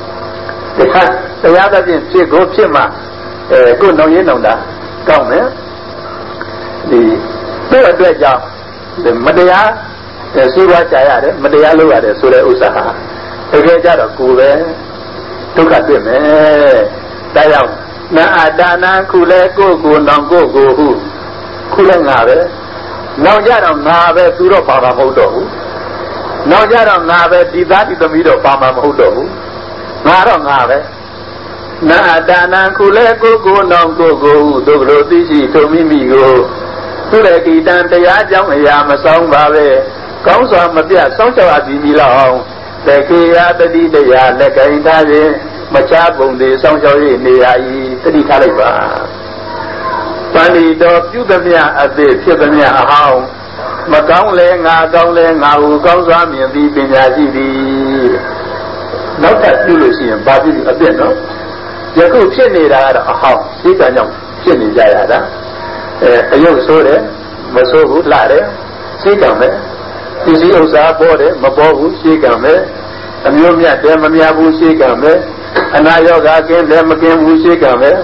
တရားသဖြင့်ဖြစ်ကိုဖြစ်မှကိုယ်နောင်ရင်းနောင်တာကောင်းမယ်ဒီသူ့အတွက်ကြောင့်မတရားစီးပွားကြရတယ်မတရားလုပ်ရတယ်ဆိုတဲ့ဥစ္စာဟာတကယ်ကြတော့ကိုယ်ပဲဒုက္ခတွေ့မယ်ဒါကြောင့်နာအတာနာခုလဲကိုနောင်ကိုဟုခုလဲငါပဲနောက်ကြတော့ငါပဲသူတော့ပါမှာမဟုတ်တော့ဘူးနောက်ကြတော့ငါပဲဒီသားဒီသမီးတော့ပါမှာမဟုတ်တော့ဘူးငါတော့ငါပဲနာအတာနာခုလဲကိုနောင်ကိုဟုဒုက္ခလိုသိရှိထုံမိမိကိုသူရကိတံတရားကြောင့်အရာမဆောင်ပါပဲကောင်းစွာမပြတ်ဆောင်းချောက်အပ်ပြီးမိလောက်အောင်သကေယတတိတရားလက်ကင်ထားခြင်းမချပုံသေးဆောင်းချောက်၍နေရ၏တတိထားလိုက်ပါပန္တိတော်ပြုသမျှအသည့်ဖြစ်သမျှအဟောင်းမကောင်းလဲငါကောင်းလဲငါဟုကောင်းစွာမြင်ပြီးပညာရှိသည်နောက်ထပ်ပြုလို့ရှိရင်ဘာဖြစ်အပြည့်နော်ယခုဖြစ်နေတာကတော့အဟောင်းသိကံကြောင့်ဖြစ်နေကြရတာအယုတ်ဆိုးတယ်မဆိုးဘူးလှတယ်သိကံပဲပစ္စည်းဥစ္စာပေါ်တယ်မပေါ်ဘူးသိကံပဲအမျိုးမြတ်တယ်မမြတ်ဘူးသိကံပဲအနာရောဂါကင်းတယ်မကင်းဘူးသိကံပဲ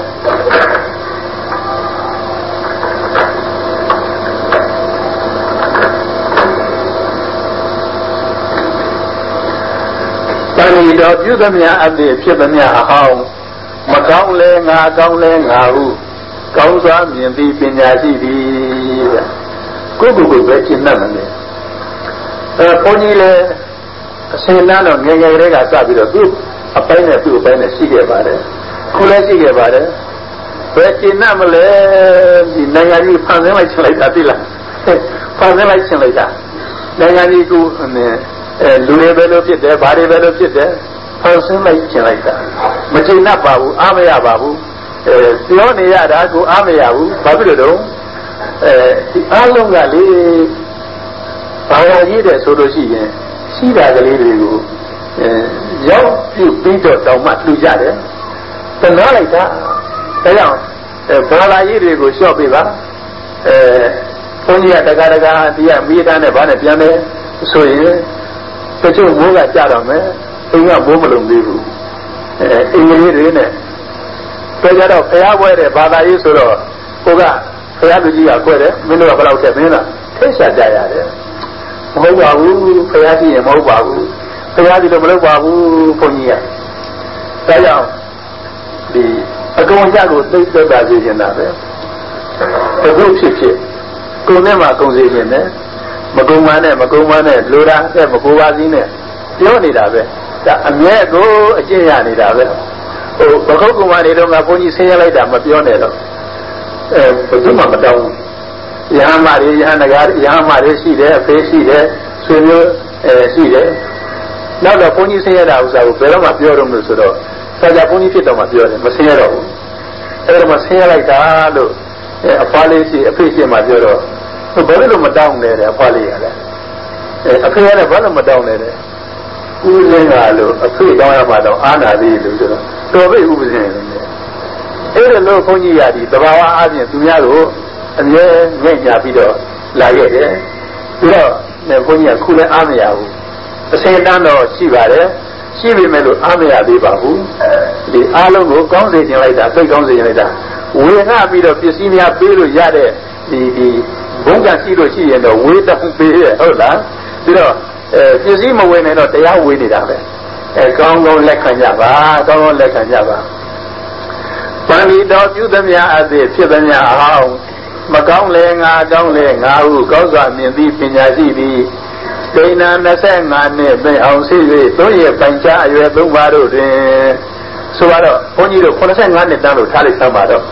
တော်ပြုသမျှအသည့်ဖြစ်သမျှအဟောင်းမကောင်းလဲငါကောင်းလဲငါဟုကောင်းစွာမြင်ပြီးပညာရှိသည်ကိုယ်ကိုယ်ပဲရှင်းတတ်တယ်ဘုန်းကြီးလည်းအစင်းသားတော့ငယ်ငယ်လေးကစပြီးတော့သူ့အပိုင်းနဲ့သူ့အပိုင်းနဲ့ရှိခဲ့ပါတယ်ခုလည်းရှိခဲ့ပါတယ်ဘယ်ရှင်းတတ်မလဲဒီနိုင်ငံကြီးဖန်ဆင်းလိုက်ချင်လိုက်တာသိလားဖန်ဆင်းလိုက်ချင်လိုက်တာနိုင်ငံကြီးကလူတွေပဲလို့ဖြစ်တယ်ဘာတွေပဲလို့ဖြစ်တယ်ဖန်ဆင်းလိုက်ချင်လိုက်တာမရှင်းတတ်ပါဘူးအားမရပါဘူးပြောနေရတာကိုအားမရဘူးဘာဖြစ်လို့တော့ဒီအားလုံးကလေဘာသာရေးတယ်ဆိုလို့ရှိရင်ရှိတာကလေးတွေကိုရောက်ပြုပြီးတော့တောင်းမှလှူကြတယ်တနာလိုက်တာဒါကြောင့်ဘာသာရေးတွေကိုလျှော့ပေးပါဘုန်းကြီးကတကာဒီကမိသားနဲ့ဘာနဲ့ပြန်မယ်ဆိုရင်တချို့မိုးကကြတော့မယ်အိမ်ကမိုးမလုံသေးဘူးအင်္ဂလိပ်တွေနဲ့ပြောကြတော့ဖျားပွဲတဲ့ဘာသာရေးဆိုတော့ကိုကဖျားလူကြီးကခွဲတယ်မင်းတို့ကဘယ်လောက်ထက်မင်းလားထိတ်ရှာကြရတယ်မဟုတ်ပါဘူးဖျားကြည့်ရင်မဟုတ်ပါဘူးဖျားကြည့်လို့မလုပ်ပါဘူးဘုန်းကြီးကဒါကြောင့်ဒီအကုန်ကြကိုသိသက်သာစေချင်တာပဲဘုရားဖြစ်ကိုယ်နဲ့မှကုန်စေခြင်းနဲ့မကုံမနဲ့လိုတာနဲ့မကိုပါစည်းနဲ့ပြောနေတာပဲဒါအမြဲကိုအကျင့်ရနေတာပဲဘခုတ်ကုမာတွေတော့ငါဘုန်းကြီးဆင်းရဲလိုက်တာမပြောနဲ့တော့ဘယ်သူမှမတောင်းဘူးယဟမတွေယဟနဂါယဟမတွေရှိတယ်အဖေရှိတယ်ဆွေမျိုးရှိတယ်နောက်တော့ဘုန်းကြီးဆင်းရဲတာဥစ္စာကိုဘယ်တော့မှပြောတော့မလို့ဆိုတော့ဆရာဘုန်းကြီးဖြစ်တော့မှပြောတယ်မဆင်းရဲတော့ဘူးအဲ့ဒါမှဆင်းရဲလိုက်တာလို့အဖွားလေးရှိအဖေရှိမှပြောတော့ဘယ်လိုမတောင်းလဲတဲ့အဖွားလေးရလဲအဖေရတယ်ဘာလို့မတောင်းလဲတဲ့ဦးစင်းကလို့အဖေတောင်းရမှတော့အာနာသေးလို့ဆိုတော့တော်ပြီဥပဇင်းလေအဲ့ဒါလို့ဘုန်းကြီးရသည်တဘာဝအပြင်သူများကိုအမြဲငဲ့ညာပြီးတော့လာခဲ့တယ်ပြီးတော့ဘုန်းကြီးကခုလည်းအားမရဘူးအစင်းတန်းတော့ရှိပါတယ်ရှိပေမဲ့လို့အားမရသေးပါဘူးဒီအားလုံးကိုကောင်းစေခြင်းလိုက်တာသိကောင်းစေခြင်းလိုက်တာဝေငှပြီးတော့ပစ္စည်းများပေးလို့ရတဲ့ဒီဘုံကရှိလို့ရှိရင်တော့ဝေးတော့ပေးရဟုတ်လားပြီးတော့ပစ္စည်းမဝေနိုင်တော့တရားဝေးနေတာပဲကောင်းကောင်းလက်ခံကြပါကောင်းကောင်းလက်ခံကြပါပန္တိတော်ပြုသမျှအသည့်ဖြစ်သမျှအဟောင်းမကောင်းလေငါကောင်းလေငါဟုကောင်းစွာမြင်သည်ပညာရှိသည်ဒိဏ25နှစ်ပင်အောင်ရှိ၍သုံးရပိုင်ချအရွယ်3ပါးတို့တွင်ဆိုတော့ဘုန်းကြီးတို့85နှစ်တန်းလို့ထားလိုက်စမ်းပါတော့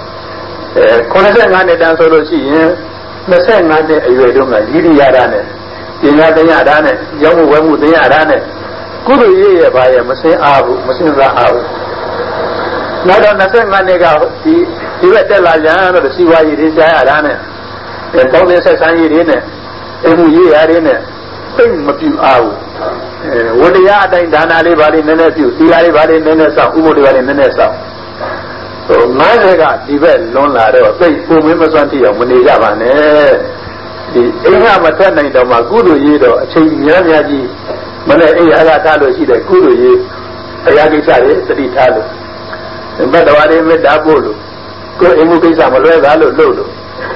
85နှစ်တန်းဆိုလို့ရှိရင်25နှစ်အရွယ်တုန်းကရည်ရရတာနဲ့ပညာသင်ရတာနဲ့ရောင်းမှုဝယ်မှုသင်ရတာနဲ့ကုသိုလ်ရေးရပါရဲ့မစင်အားဘူးမစင်စားအားဘူးနောက်တော့25နှစ်ကဒီဘက်တက်လာကြတော့စီဝါရေးတွေရှားရတာနဲ့တောင်းတဲ့ဆက်ဆံရေးတွေနဲ့အိမ်မှုရေးရတွေနဲ့သိမပြူအားဘူးဝတ္တရားအတိုင်းဒါနာလေးပါလေးနည်းနည်းပြုသီလလေးပါလေးနည်းနည်းစောင့်ဥပုဒ်လေးပါလေးနည်းနည်းစောင့်90ကဒီဘက်လွန်လာတော့သိပုံမင်းမစွမ်းတိအောင်မနေကြပါနဲ့ဒီအိမ်ကမထွက်နိုင်တော့မှကုသိုလ်ရေးတော့အချိန်များများကြီးမနဲ့အိမ်အားထားလို့ရှိတဲ့ကုသိုလ်ရေးအရာကိစ္စတွေသတိထားလို့ဘတ်တော်လေးမေတ္တာပို့လို့ကိုယ်အိမ်မှုကိစ္စမလွဲသားလို့လုပ်လို့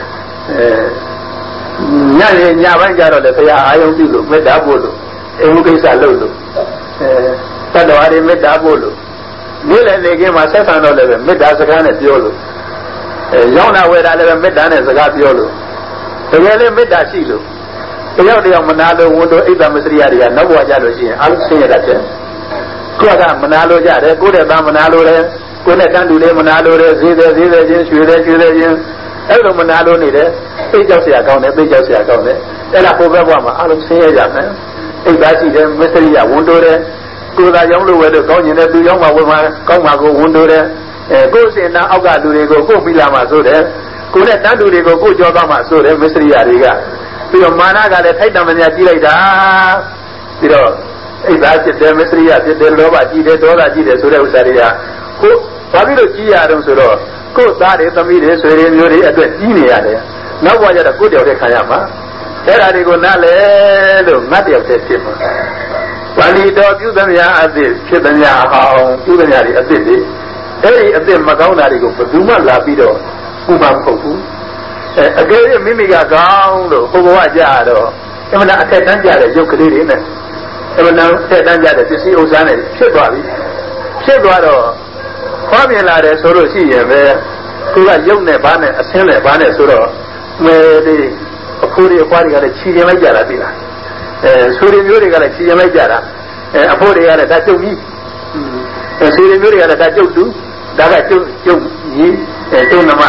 ညရင်ညပိုင်းကြတော့လေဘုရားအာယုံပြုလို့မေတ္တာပို့လို့အိမ်မှုကိစ္စလုပ်လို့ဘတ်တော်လေးမေတ္တာပို့လို့နေ့လည်းနေခင်းမှာဆက်ဆံတော့လည်းပဲမေတ္တာစကားနဲ့ပြောလို့ရောင်းတာဝယ်တာလည်းပဲမေတ္တာနဲ့စကားပြောလို့တကယ်လည်းမေတ္တာရှိလို့တယောက်တယောက်မနာလို့ဝန်တို့အိတ်တမစရိယတွေကနောက်ဘဝကြလို့ရှိရင်အားလုံးဆင်းရဲတတ်တယ်ကိုယ်ကမနာလို့ကြတယ်ကိုယ်တဲ့သားမနာလို့တယ်ကိုယ်နဲ့တန်းတူလေးမနာလို့တယ်ဈေးတယ်ချင်းရွှေတယ်ချင်းအဲ့လိုမနာလို့နေတယ်သိကြောက်เสียကောင်းတယ်သိကြောက်เสียကောင်းတယ်အဲ့ဒါဟိုဘက်ဘဝမှာအားလုံးဆင်းရဲကြမယ်အိတ်သားရှိတယ်မစရိယဝန်တို့တယ်ကိုယ်သာရောင်းလို့ဝယ်လို့ကောင်းကျင်တယ်သူရောင်းမှဝယ်မှကောင်းမှကိုဝန်တို့တယ်ကိုယ်စင်နာအောက်ကလူတွေကိုကိုယ်ပြီးလာမှဆိုတယ်ကိုယ်နဲ့တန်းတူတွေကိုကိုယ်ကြောသွားမှဆိုတယ်မစ္စရိယတွေကပြီးတော့မာနကလည်းထိုက်တံမညာကြီးလိုက်တာပြီးတော့အိဒါဖြစ်တယ်မစ္စရိယဖြစ်တယ်လောဘကြီးတယ်ဒေါသကြီးတယ်ဆိုတဲ့ဥစ္စာတွေကကိုဘာဖြစ်လို့ကြီးရအောင်ဆိုတော့ကိုယ်သားတွေသမီးတွေဆွေတွေမျိုးတွေအတွက်ကြီးနေရတယ်နောက်ဘဝကျတော့ကိုယ်တယောက်တည်းခံရမှာအဲ့ဒါတွေကိုနားလဲလို့ငတ်တယောက်တည်းဖြစ်မှာပန္တိတော်ပြုသမျှအသည့်ဖြစ်သမျှအဟောင်းပြုသမျှတွေအသည့်တွေအဲ့ဒီအသည့်မကောင်းတာတွေကိုဘယ်သူမှလာပြီးတော့ဥပမဟုတ်ဘူးအကယ်၍မိမိကကောင်းလို့ဟိုဘဝကြတော့အမှန်အထက်တန်းကြတဲ့ရုပ်ကလေးတွေနဲ့ Now, said that you see Osana, Shibwado, Formula, Soro, she, who are young Nebane, a sinner, Bane Soro, where the Puri party got a Chile Majara, Suri Muri got a Chile Majara, a Puri got a tattoo me, and Suri Muri got a tattoo too, that I took you, and Tonama.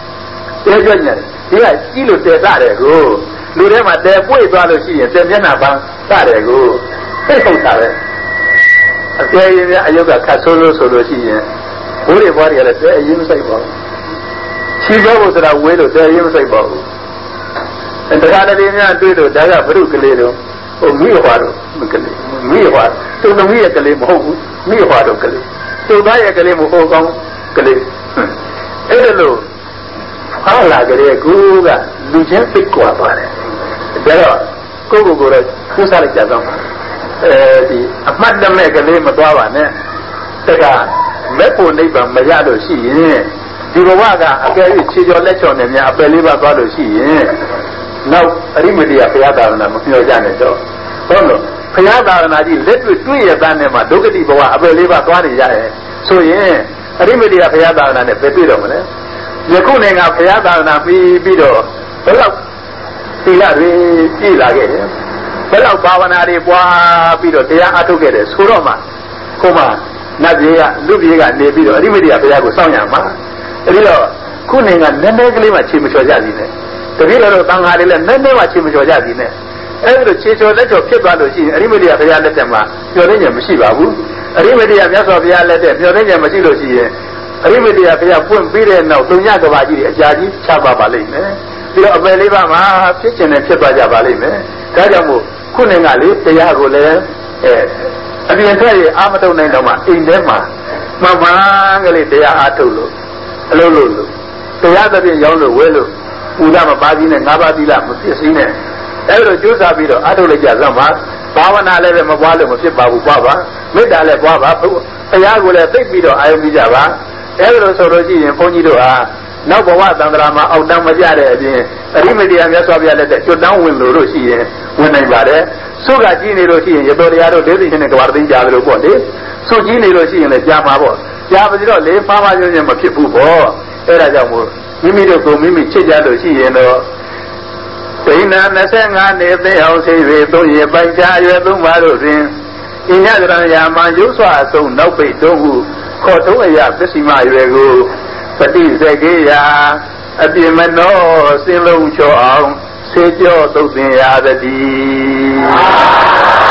Yes, you look at that go. Lurema, their boy, brother, she, and then Yanaba, that go. They don't have it. I yoga Casolo, so she, only body at a day, you say, she goes to that window, there you say, and the Canadian do the Daga Brucalero, or Miharo, Mihar, so the Mia Kalim, Miharo Kalim, so buy a Kalim of Hong Kong Kalim. Hello. Allah get a good Lucian Piqua. There are Gogo, who said it as a madam make a name of Dwawan. Take a Mepo neighbor, Mayado, she, Divaga, a very chill lecture, and a believer brother, she, now remedy a Piada and a Janet. Oh no, Piada and I did let me 2 years than them, a Dogati, a believer, 20. So, yeah, a remedy a Piada and a Pepiro. The cooling of Piada Bido, Hello, Bavanari, Bido, they are together, Suroma, Koma, Nadia, Lubia, Nebido, Rimedia, Piago, Sanyama, Rio, Cooling and Nenegli, Chimichojazine, the Villa of Bangari and Nenema Chimichojazine. Every Chicho let your kid Rimedia, Pialetema, Yorenia Mishibabu, Rimedia, Yasovia, let them, Yorenia Masilosi. Rimedia, Pun Bidan now, Dunya Gavaji, Jaji, Chaba Balime, the Abelima, Kitchen and Chibaja Balime, Kajamu, Kuningali, Tayagole, and the entire Amato Nendama, in Dema, Mamma, they are Atulu, Lulu, Tayada, Yolo, Welu, Udama Badin and Nabadila, Mutisine, Every Jews are Bido, Atole Jazama, Pavana Leve Mabala, Musibabu Baba, Medale Baba, Tayagole, take Bido, I am Bijava. Every Soroji and Ponidoa, now Bawa Dandrama, out down Majare, Rimedia and Yasovia, that you down with Roshi when I got it. So got Gini Roshi and Yadoriado, in the Guardian Jabro Body. So Gini Roshi and the Jamabo. Jabro, Le Pama Union Makipu, Erajamu, Mimido, Mimi Chijado, she and Pena Nasanga, if they all say they don't hear by Jaya, in Yadran, you saw so no pay, don't. Kotoya, Pessima, Pati Zagia, Abimano, Silum Cho, Sejo, Tobia, the